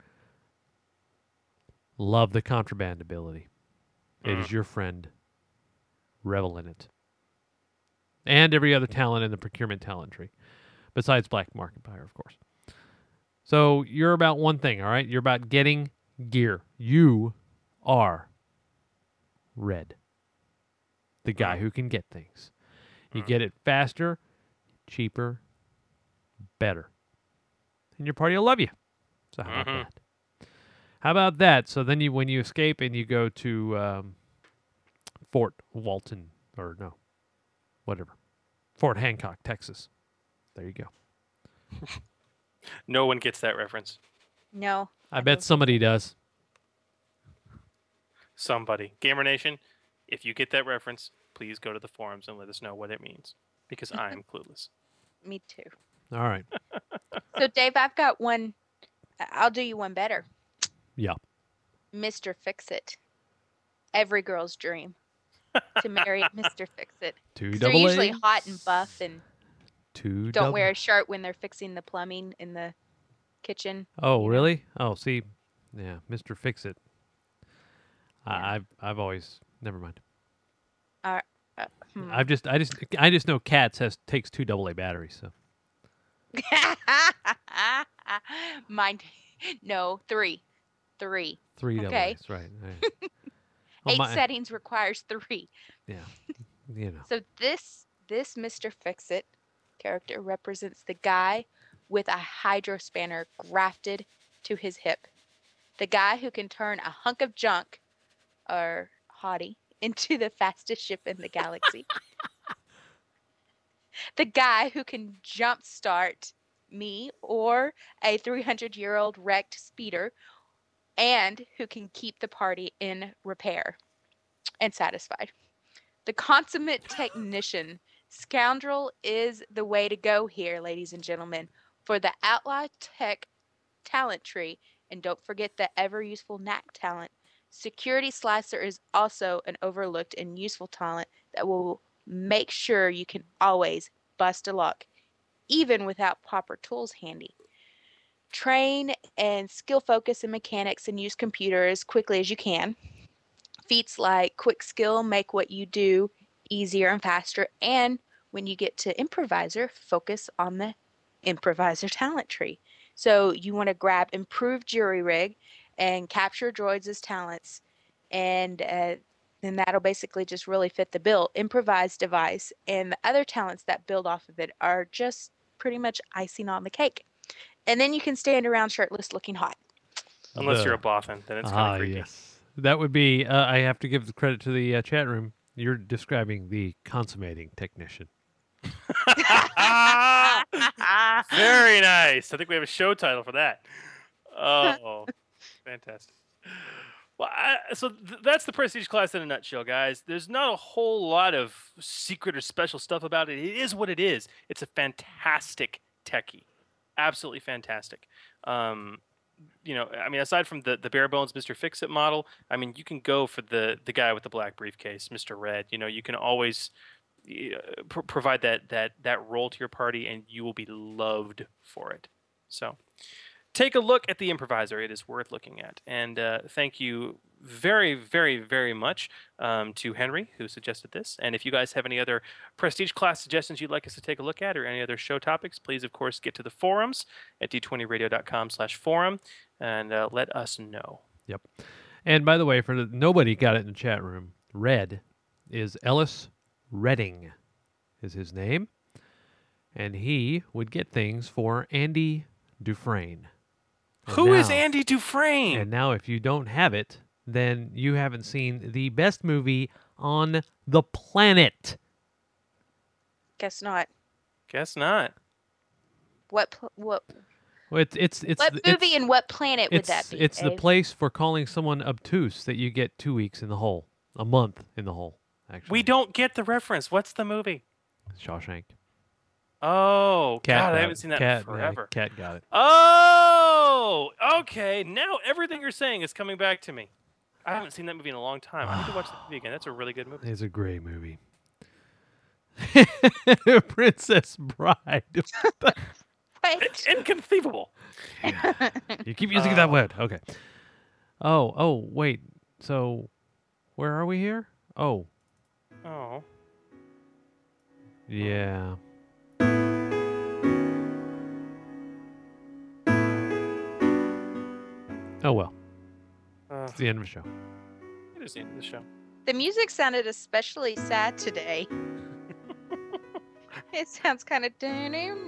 Speaker 6: love the contraband ability. It is your friend. Revel in it. And every other talent in the procurement talent tree. Besides black market buyer, of course. So you're about one thing, all right? You're about getting gear. You are Red. The guy who can get things. You get it faster, cheaper, better. And your party will love you. So how about that? How about that? So then when you escape and you go to Fort Walton, or no, whatever. Fort Hancock, Texas. There you go.
Speaker 7: No one gets that reference.
Speaker 8: No.
Speaker 6: I bet somebody does.
Speaker 7: Somebody. Gamer Nation, if you get that reference, please go to the forums and let us know what it means, because I'm clueless.
Speaker 8: Me too.
Speaker 6: All right.
Speaker 8: So, Dave, I've got one. I'll do you one better.
Speaker 6: Yeah.
Speaker 8: Mr. Fix-It. Every girl's dream to marry Mr. Fix-It. They're usually hot and buff and don't wear a shirt when they're fixing the plumbing in the kitchen.
Speaker 6: Oh, really? Oh, see, yeah, Mr. Fix-It. Yeah. I've always never mind. I just know Cats takes 2 AA batteries. So.
Speaker 8: Mine, no, 3.
Speaker 6: 3
Speaker 8: okay.
Speaker 6: AAs, right?
Speaker 8: 8 settings requires 3.
Speaker 6: Yeah,
Speaker 8: So this Mr. Fix-It character represents the guy with a hydro spanner grafted to his hip. The guy who can turn a hunk of junk, or hottie, into the fastest ship in the galaxy. the guy who can jumpstart me or a 300-year-old wrecked speeder, and who can keep the party in repair and satisfied. The consummate technician. Scoundrel is the way to go here, ladies and gentlemen, for the Outlaw Tech talent tree. And don't forget the ever-useful knack talent. Security Slicer is also an overlooked and useful talent that will make sure you can always bust a lock, even without proper tools handy. Train and skill focus in mechanics and use computer as quickly as you can. Feats like quick skill make what you do easier and faster. And when you get to improviser, focus on the improviser talent tree. So you want to grab improved jury rig and capture droids as talents. And then that'll basically just really fit the bill. Improvised device and the other talents that build off of it are just pretty much icing on the cake. And then you can stand around shirtless looking hot.
Speaker 7: Unless you're a boffin, then it's kind of creepy.
Speaker 6: Yes. That would be, I have to give the credit to the chat room. You're describing the consummating technician.
Speaker 7: Very nice. I think we have a show title for that. Oh, fantastic. Well, that's the Prestige class in a nutshell, guys. There's not a whole lot of secret or special stuff about it. It is what it is. It's a fantastic techie. Absolutely fantastic. Aside from the bare bones Mr. Fix-It model, you can go for the guy with the black briefcase, Mr. Red. You can always provide that role to your party, and you will be loved for it. So take a look at the improviser. It is worth looking at. And thank you very, very, very much to Henry, who suggested this. And if you guys have any other Prestige class suggestions you'd like us to take a look at, or any other show topics, please, of course, get to the forums at d20radio.com/forum and let us know.
Speaker 6: Yep. And by the way, nobody got it in the chat room, Red is Ellis Redding is his name. And he would get things for Andy Dufresne.
Speaker 7: Who is Andy Dufresne?
Speaker 6: And now if you don't have it, then you haven't seen the best movie on the planet.
Speaker 8: Guess not.
Speaker 7: Guess not.
Speaker 8: What?
Speaker 6: Well, it's
Speaker 8: what movie and what planet would that be?
Speaker 6: It's the place for calling someone obtuse that you get 2 weeks in the hole, a month in the hole. Actually,
Speaker 7: we don't get the reference. What's the movie?
Speaker 6: Shawshank.
Speaker 7: Oh, God, I haven't seen that in forever.
Speaker 6: Cat got it.
Speaker 7: Oh, okay. Now everything you're saying is coming back to me. I haven't seen that movie in a long time. I need to watch that movie again. That's a really good movie.
Speaker 6: It's a great movie. Princess Bride.
Speaker 7: It's inconceivable.
Speaker 6: Yeah. You keep using that word. Okay. Oh, wait. So, where are we here? Oh. Yeah. Oh, well. It's the end of the show.
Speaker 7: It is the end of the show.
Speaker 8: The music sounded especially sad today. It sounds kind of...
Speaker 7: telling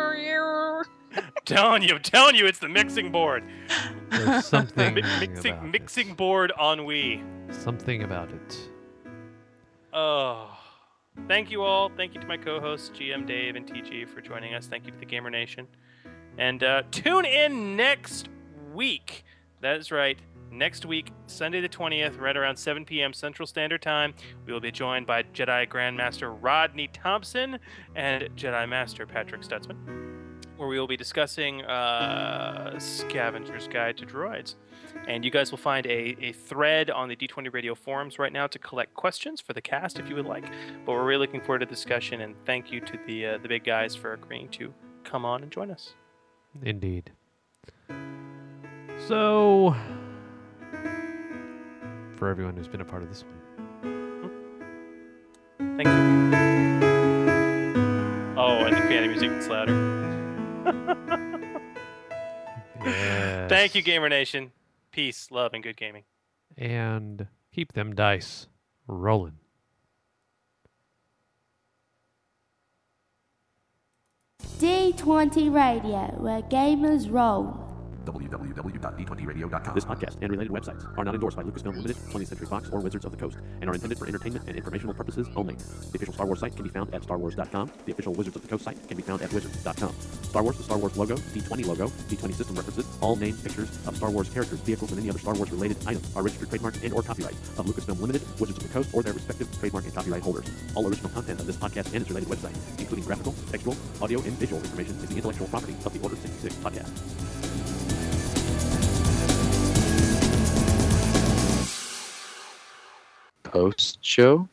Speaker 7: you, it's the mixing board.
Speaker 6: There's something
Speaker 7: mixing board ennui.
Speaker 6: Something about it.
Speaker 7: Oh. Thank you all. Thank you to my co-hosts, GM Dave and TG, for joining us. Thank you to the Gamer Nation. And tune in next week. That is right. Next week, Sunday the 20th, right around 7 p.m. Central Standard Time, we will be joined by Jedi Grandmaster Rodney Thompson and Jedi Master Patrick Stutzman, where we will be discussing Scavenger's Guide to Droids. And you guys will find a thread on the D20 Radio forums right now to collect questions for the cast if you would like. But we're really looking forward to the discussion, and thank you to the big guys for agreeing to come on and join us.
Speaker 6: Indeed. So, for everyone who's been a part of this one.
Speaker 7: Thank you. Oh, I think piano music gets louder.
Speaker 6: Yes.
Speaker 7: Thank you, Gamer Nation. Peace, love, and good gaming.
Speaker 6: And keep them dice rolling.
Speaker 17: D20 Radio, where gamers roll. www.d20radio.com. This podcast and related websites are not endorsed by Lucasfilm Limited, 20th Century Fox, or Wizards of the Coast, and are intended for entertainment and informational purposes only. The official Star Wars site can be found at StarWars.com. The official Wizards of the Coast site can be found at Wizards.com. Star Wars, the Star Wars logo, D20 logo, D20 system references, all names, pictures of Star Wars characters, vehicles, and any other Star Wars related items are registered trademark and or copyright of Lucasfilm Limited, Wizards of the Coast, or their respective trademark and copyright holders. All original content of this podcast and its related website, including graphical, textual, audio, and visual information, is the intellectual property of the Order 66 podcast.
Speaker 18: Post-show?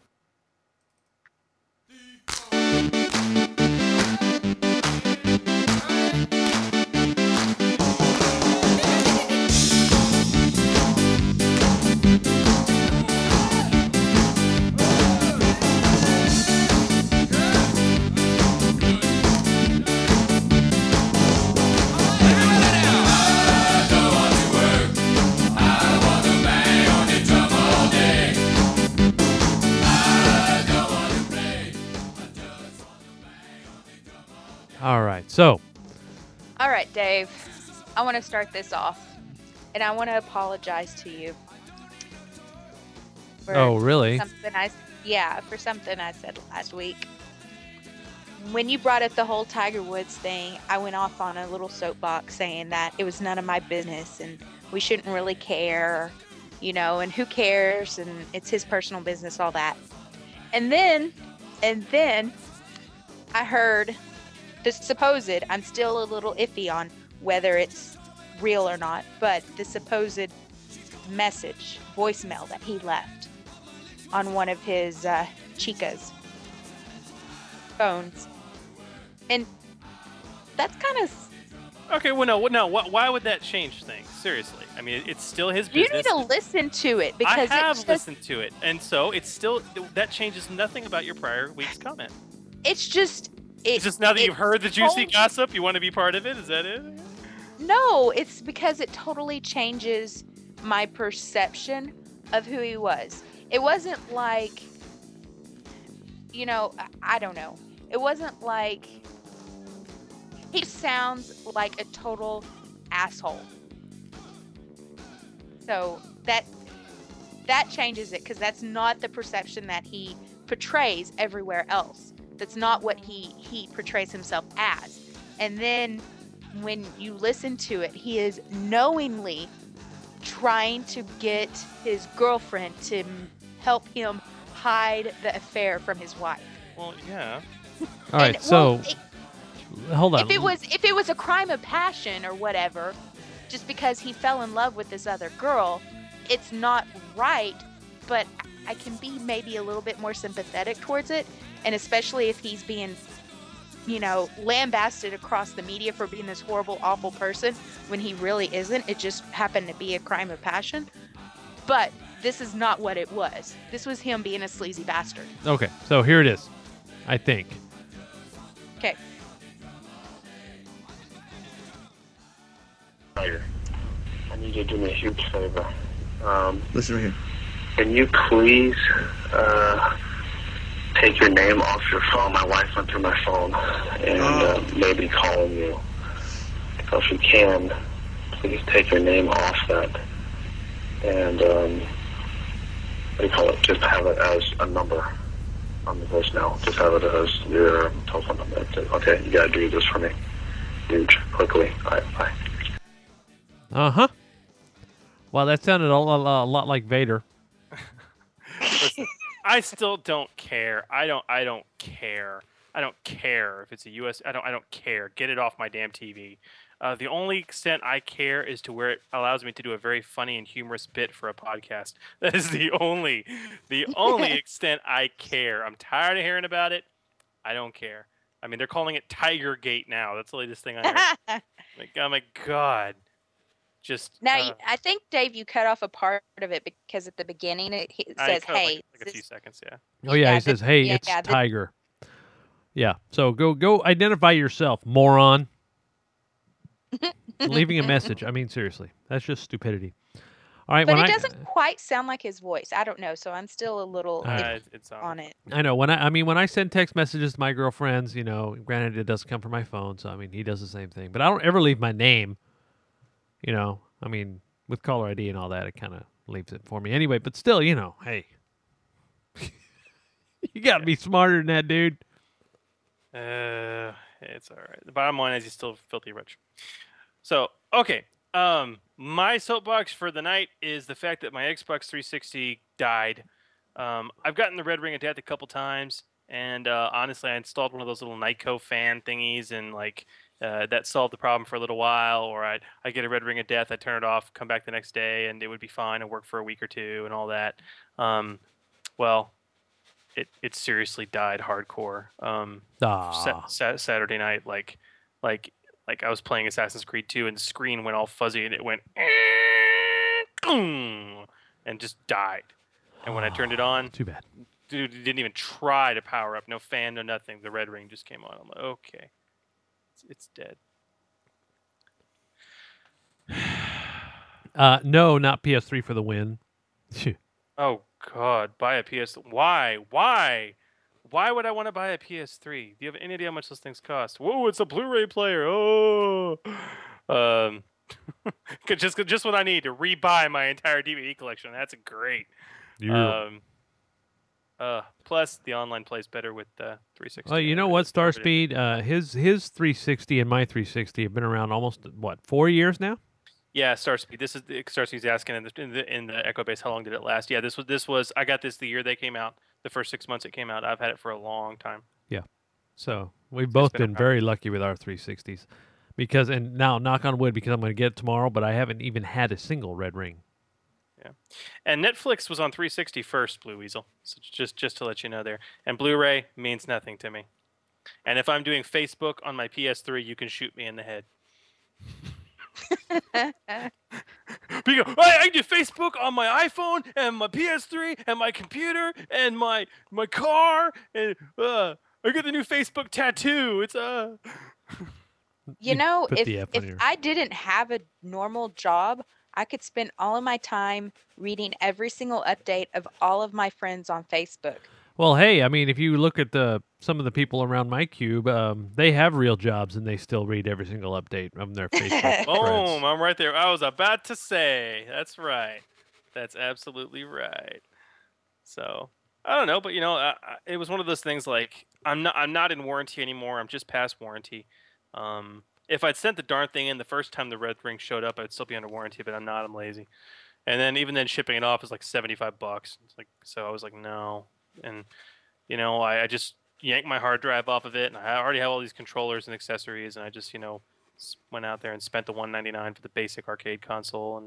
Speaker 6: All right, so.
Speaker 8: All right, Dave. I want to start this off, and I want to apologize to you.
Speaker 6: Oh, really?
Speaker 8: For something I said last week. When you brought up the whole Tiger Woods thing, I went off on a little soapbox saying that it was none of my business and we shouldn't really care, and who cares, and it's his personal business, all that. And then I heard the supposed, I'm still a little iffy on whether it's real or not, but the supposed voicemail that he left on one of his Chica's phones. And that's kind of...
Speaker 7: Okay, well, no. Why would that change things? Seriously. I mean, it's still his business.
Speaker 8: You need to listen to it, because
Speaker 7: I have listened to it, and so it's still... That changes nothing about your prior week's comment.
Speaker 8: It's just...
Speaker 7: It's just now that you've heard the juicy gossip, you want to be part of it? Is that it?
Speaker 8: No, it's because it totally changes my perception of who he was. It wasn't like, I don't know. It wasn't like, he sounds like a total asshole. So that changes it, because that's not the perception that he portrays everywhere else. That's not what he portrays himself as. And then when you listen to it, he is knowingly trying to get his girlfriend to help him hide the affair from his wife.
Speaker 7: Well, yeah.
Speaker 6: All right, hold on.
Speaker 8: If it was a crime of passion or whatever, just because he fell in love with this other girl, it's not right, but I can be maybe a little bit more sympathetic towards it. And especially if he's being, lambasted across the media for being this horrible, awful person when he really isn't. It just happened to be a crime of passion. But this is not what it was. This was him being a sleazy bastard.
Speaker 6: Okay, so here it is, I think.
Speaker 8: Okay.
Speaker 19: I need you to do me a huge favor.
Speaker 20: Listen right here.
Speaker 19: Can you please take your name off your phone? My wife went through my phone and maybe calling you. So if you can, please take your name off that. And what do you call it? Just have it as a number on the voicemail. Just have it as your telephone number. Okay, you gotta do this for me. Huge, quickly. All right, bye.
Speaker 6: Uh-huh. Well, that sounded a lot like Vader.
Speaker 7: Listen, I still don't care. I don't care. I don't care if it's a U.S. I don't care. Get it off my damn TV. The only extent I care is to where it allows me to do a very funny and humorous bit for a podcast. That is the only extent I care. I'm tired of hearing about it. I don't care. I mean, they're calling it Tigergate now. That's the latest thing I heard. Oh my God. Just
Speaker 8: now, I think, Dave, you cut off a part of it because at the beginning it says, "Hey."
Speaker 7: Like a few seconds, yeah.
Speaker 6: Oh yeah, he says, "Hey, it's Tiger." Yeah, so go identify yourself, moron. Leaving a message. I mean, seriously, that's just stupidity. All right,
Speaker 8: but it doesn't quite sound like his voice. I don't know, so I'm still a little on it.
Speaker 6: I know when I send text messages to my girlfriends, granted it doesn't come from my phone, so I mean he does the same thing. But I don't ever leave my name. You know, I mean, with caller ID and all that, it kind of leaves it for me anyway. But still, you know, hey, you got to be smarter than that, dude.
Speaker 7: It's all right. The bottom line is he's still filthy rich. So, okay. My soapbox for the night is the fact that my Xbox 360 died. I've gotten the Red Ring of Death a couple times, and honestly, I installed one of those little Nyko fan thingies, and like that solved the problem for a little while. Or I get a Red Ring of Death, I turn it off, come back the next day, and it would be fine and work for a week or two and all that. Well, it seriously died hardcore. Saturday night, like I was playing Assassin's Creed 2, and the screen went all fuzzy, and it went and just died. And when I turned it on,
Speaker 6: too bad.
Speaker 7: Dude, it didn't even try to power up. No fan, no nothing. The red ring just came on. I'm like, okay, it's dead.
Speaker 6: No, not PS3 for the win.
Speaker 7: Oh God, buy a PS. Why? Why would I want to buy a PS3? Do you have any idea how much those things cost? Whoa, it's a Blu-ray player. Oh, just what I need to rebuy my entire DVD collection. That's great.
Speaker 6: Yeah.
Speaker 7: Plus, the online plays better with 360.
Speaker 6: Well, you know what, Starspeed? His 360 and my 360 have been around almost 4 years now.
Speaker 7: Yeah, Starspeed. This is Starspeed's asking in the Echo Base. How long did it last? Yeah, this was. I got this the year they came out. The first 6 months it came out. I've had it for a long time.
Speaker 6: Yeah. So we've both been very lucky with our 360s, because and now knock on wood, because I'm going to get it tomorrow, but I haven't even had a single red ring.
Speaker 7: Yeah, and Netflix was on 360 first, Blue Weasel. So just to let you know there. And Blu-ray means nothing to me. And if I'm doing Facebook on my PS3, you can shoot me in the head. Because I do Facebook on my iPhone and my PS3 and my computer and my car, and I got the new Facebook tattoo. It's
Speaker 8: You know, if I didn't have a normal job, I could spend all of my time reading every single update of all of my friends on Facebook.
Speaker 6: Well, hey, I mean, if you look at some of the people around my cube, they have real jobs, and they still read every single update of their Facebook
Speaker 7: Boom, I'm right there. I was about to say. That's right. That's absolutely right. So, I don't know, but you know, it was one of those things like I'm not in warranty anymore. I'm just past warranty. If I'd sent the darn thing in the first time the red ring showed up, I'd still be under warranty, but I'm not. I'm lazy. And then even then shipping it off is like $75. It's like, so I was like, no. And you know, I just yanked my hard drive off of it, and I already have all these controllers and accessories, and I just, you know, went out there and spent the $199 for the basic arcade console.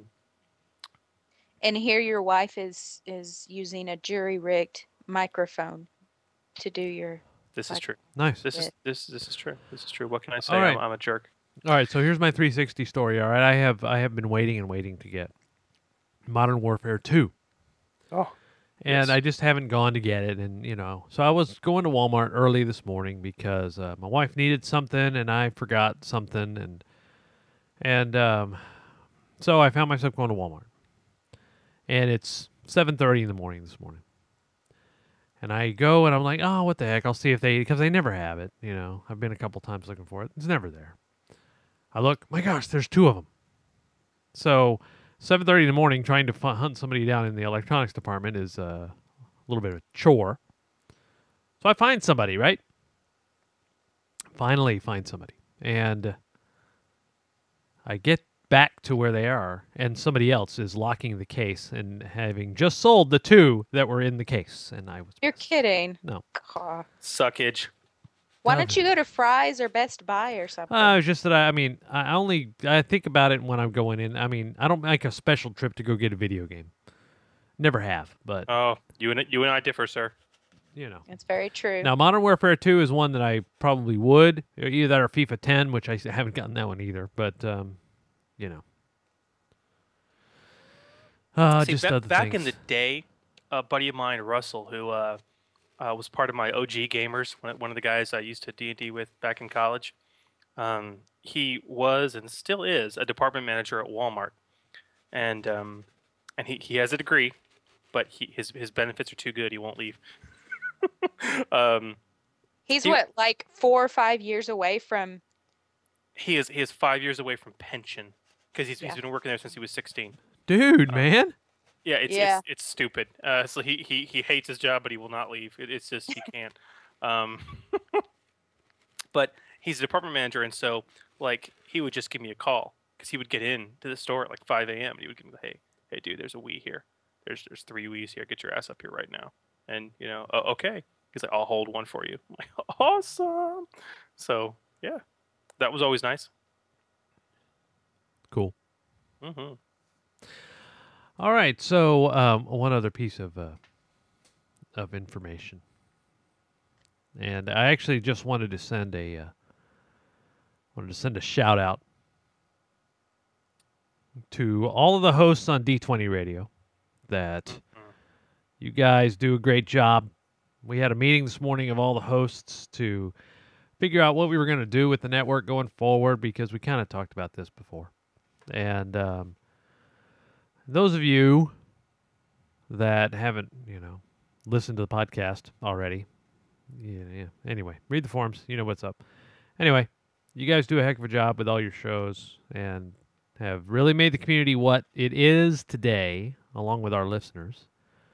Speaker 8: And here your wife is using a jury-rigged microphone to do your.
Speaker 7: This is true.
Speaker 6: Nice.
Speaker 7: This is true. This is true. What can I say?
Speaker 6: All right.
Speaker 7: I'm a jerk.
Speaker 6: All right, so here's my 360 story. All right, I have been waiting to get Modern Warfare 2.
Speaker 7: Oh.
Speaker 6: And yes. I just haven't gone to get it, and you know, so I was going to Walmart early this morning because my wife needed something, and I forgot something, and so I found myself going to Walmart, and it's 7:30 in the morning this morning, and I go and I'm like, oh, what the heck? I'll see if because they never have it, you know. I've been a couple times looking for it; it's never there. I look, my gosh, there's 2 of them. So 7:30 in the morning, trying to hunt somebody down in the electronics department is a little bit of a chore. So I find somebody, right? Finally find somebody. And I get back to where they are, and somebody else is locking the case and having just sold the 2 that were in the case. And I was...
Speaker 8: You're kidding.
Speaker 6: No.
Speaker 8: God.
Speaker 7: Suckage.
Speaker 8: Why don't you go to Fry's or Best Buy or something?
Speaker 6: It's just that I think about it when I'm going in. I mean, I don't make a special trip to go get a video game. Never have, but
Speaker 7: oh, you and I differ, sir.
Speaker 6: You know,
Speaker 8: it's very true.
Speaker 6: Now, Modern Warfare 2 is one that I probably would, either that or FIFA 10, which I haven't gotten that one either. But you know,
Speaker 7: See,
Speaker 6: just other
Speaker 7: back
Speaker 6: things.
Speaker 7: in the day, a buddy of mine, Russell, who was part of my OG gamers, one of the guys I used to D&D with back in college. He was and still is a department manager at Walmart, and he has a degree, but his benefits are too good. He won't leave.
Speaker 8: He's like 4 or 5 years away from.
Speaker 7: He is 5 years away from pension. because he's been working there since he was 16.
Speaker 6: Dude, man.
Speaker 7: Yeah, it's stupid. So he hates his job, but he will not leave. It's just he can't. But he's a department manager, and so like he would just give me a call because he would get in to the store at like 5 a.m. and he would give me the hey dude, there's a Wii here. There's 3 Wiis here. Get your ass up here right now. And okay. He's like, I'll hold one for you. I'm like, awesome. So yeah, that was always nice.
Speaker 6: Cool.
Speaker 7: Mm-hmm.
Speaker 6: All right. So one other piece of information, and I actually just wanted to send a shout out to all of the hosts on D20 Radio. That you guys do a great job. We had a meeting this morning of all the hosts to figure out what we were going to do with the network going forward because we kind of talked about this before. And those of you that haven't, listened to the podcast already, anyway, read the forums. You know what's up. Anyway, you guys do a heck of a job with all your shows and have really made the community what it is today, along with our listeners.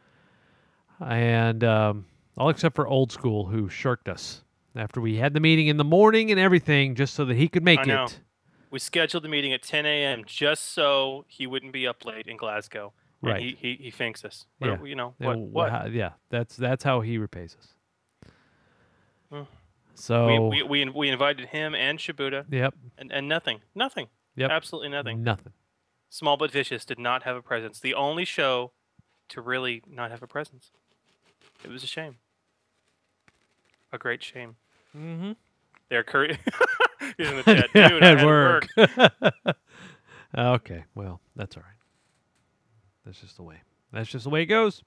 Speaker 6: And all except for Old School, who shirked us after we had the meeting in the morning and everything just so that he could make it.
Speaker 7: We scheduled the meeting at 10 a.m. just so he wouldn't be up late in Glasgow. And
Speaker 6: right.
Speaker 7: He thanks us.
Speaker 6: Yeah.
Speaker 7: What?
Speaker 6: Yeah. That's how he repays us. So
Speaker 7: we invited him and Shibuda.
Speaker 6: Yep.
Speaker 7: And nothing.
Speaker 6: Yep.
Speaker 7: Absolutely nothing.
Speaker 6: Nothing.
Speaker 7: Small But Vicious did not have a presence. The only show to really not have a presence. It was a shame. A great shame.
Speaker 6: Mm-hmm.
Speaker 7: They're he's in the chat. Dude, I had work.
Speaker 6: Okay, well, that's all right. That's just the way it goes.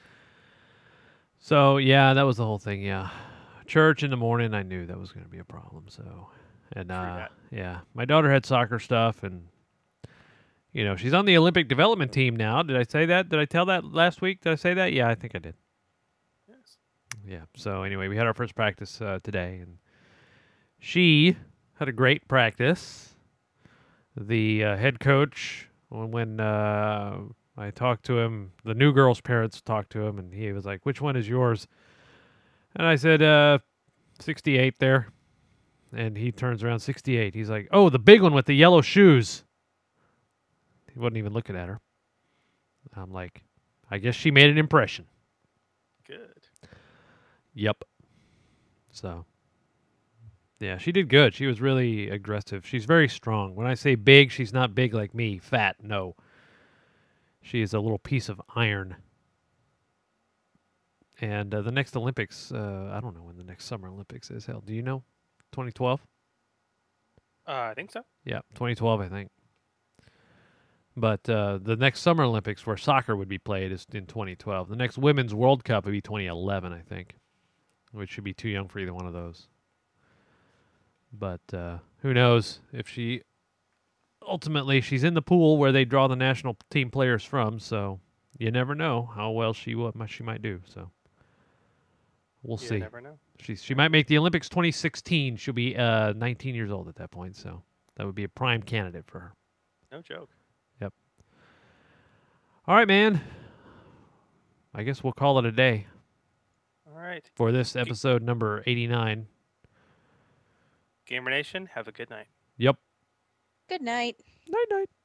Speaker 6: So, yeah, that was the whole thing, yeah. Church in the morning, I knew that was going to be a problem, so. And, yeah, my daughter had soccer stuff, and, she's on the Olympic development team now. Did I say that? Did I tell that last week? Did I say that? Yeah, I think I did.
Speaker 7: Yes.
Speaker 6: Yeah, so anyway, we had our first practice today, and she had a great practice. The head coach, when I talked to him, the new girl's parents talked to him, and he was like, which one is yours? And I said, 68 there. And he turns around, 68. He's like, oh, the big one with the yellow shoes. He wasn't even looking at her. I'm like, I guess she made an impression.
Speaker 7: Good.
Speaker 6: Yep. So, yeah, she did good. She was really aggressive. She's very strong. When I say big, she's not big like me. Fat, no. She is a little piece of iron. And the next Olympics, I don't know when the next Summer Olympics is held. Do you know? 2012?
Speaker 7: I think so.
Speaker 6: Yeah, 2012, I think. But the next Summer Olympics where soccer would be played is in 2012. The next Women's World Cup would be 2011, I think, which should be too young for either one of those. But who knows if she ultimately she's in the pool where they draw the national team players from, so you never know how well she might do. So we'll see.
Speaker 7: You never know.
Speaker 6: She might make the Olympics 2016. She'll be 19 years old at that point, so that would be a prime candidate for her.
Speaker 7: No joke.
Speaker 6: Yep. All right, man. I guess we'll call it a day.
Speaker 7: All right.
Speaker 6: For this episode number 89.
Speaker 7: Gamer Nation, have a good night.
Speaker 6: Yep.
Speaker 8: Good night.
Speaker 6: Night-night.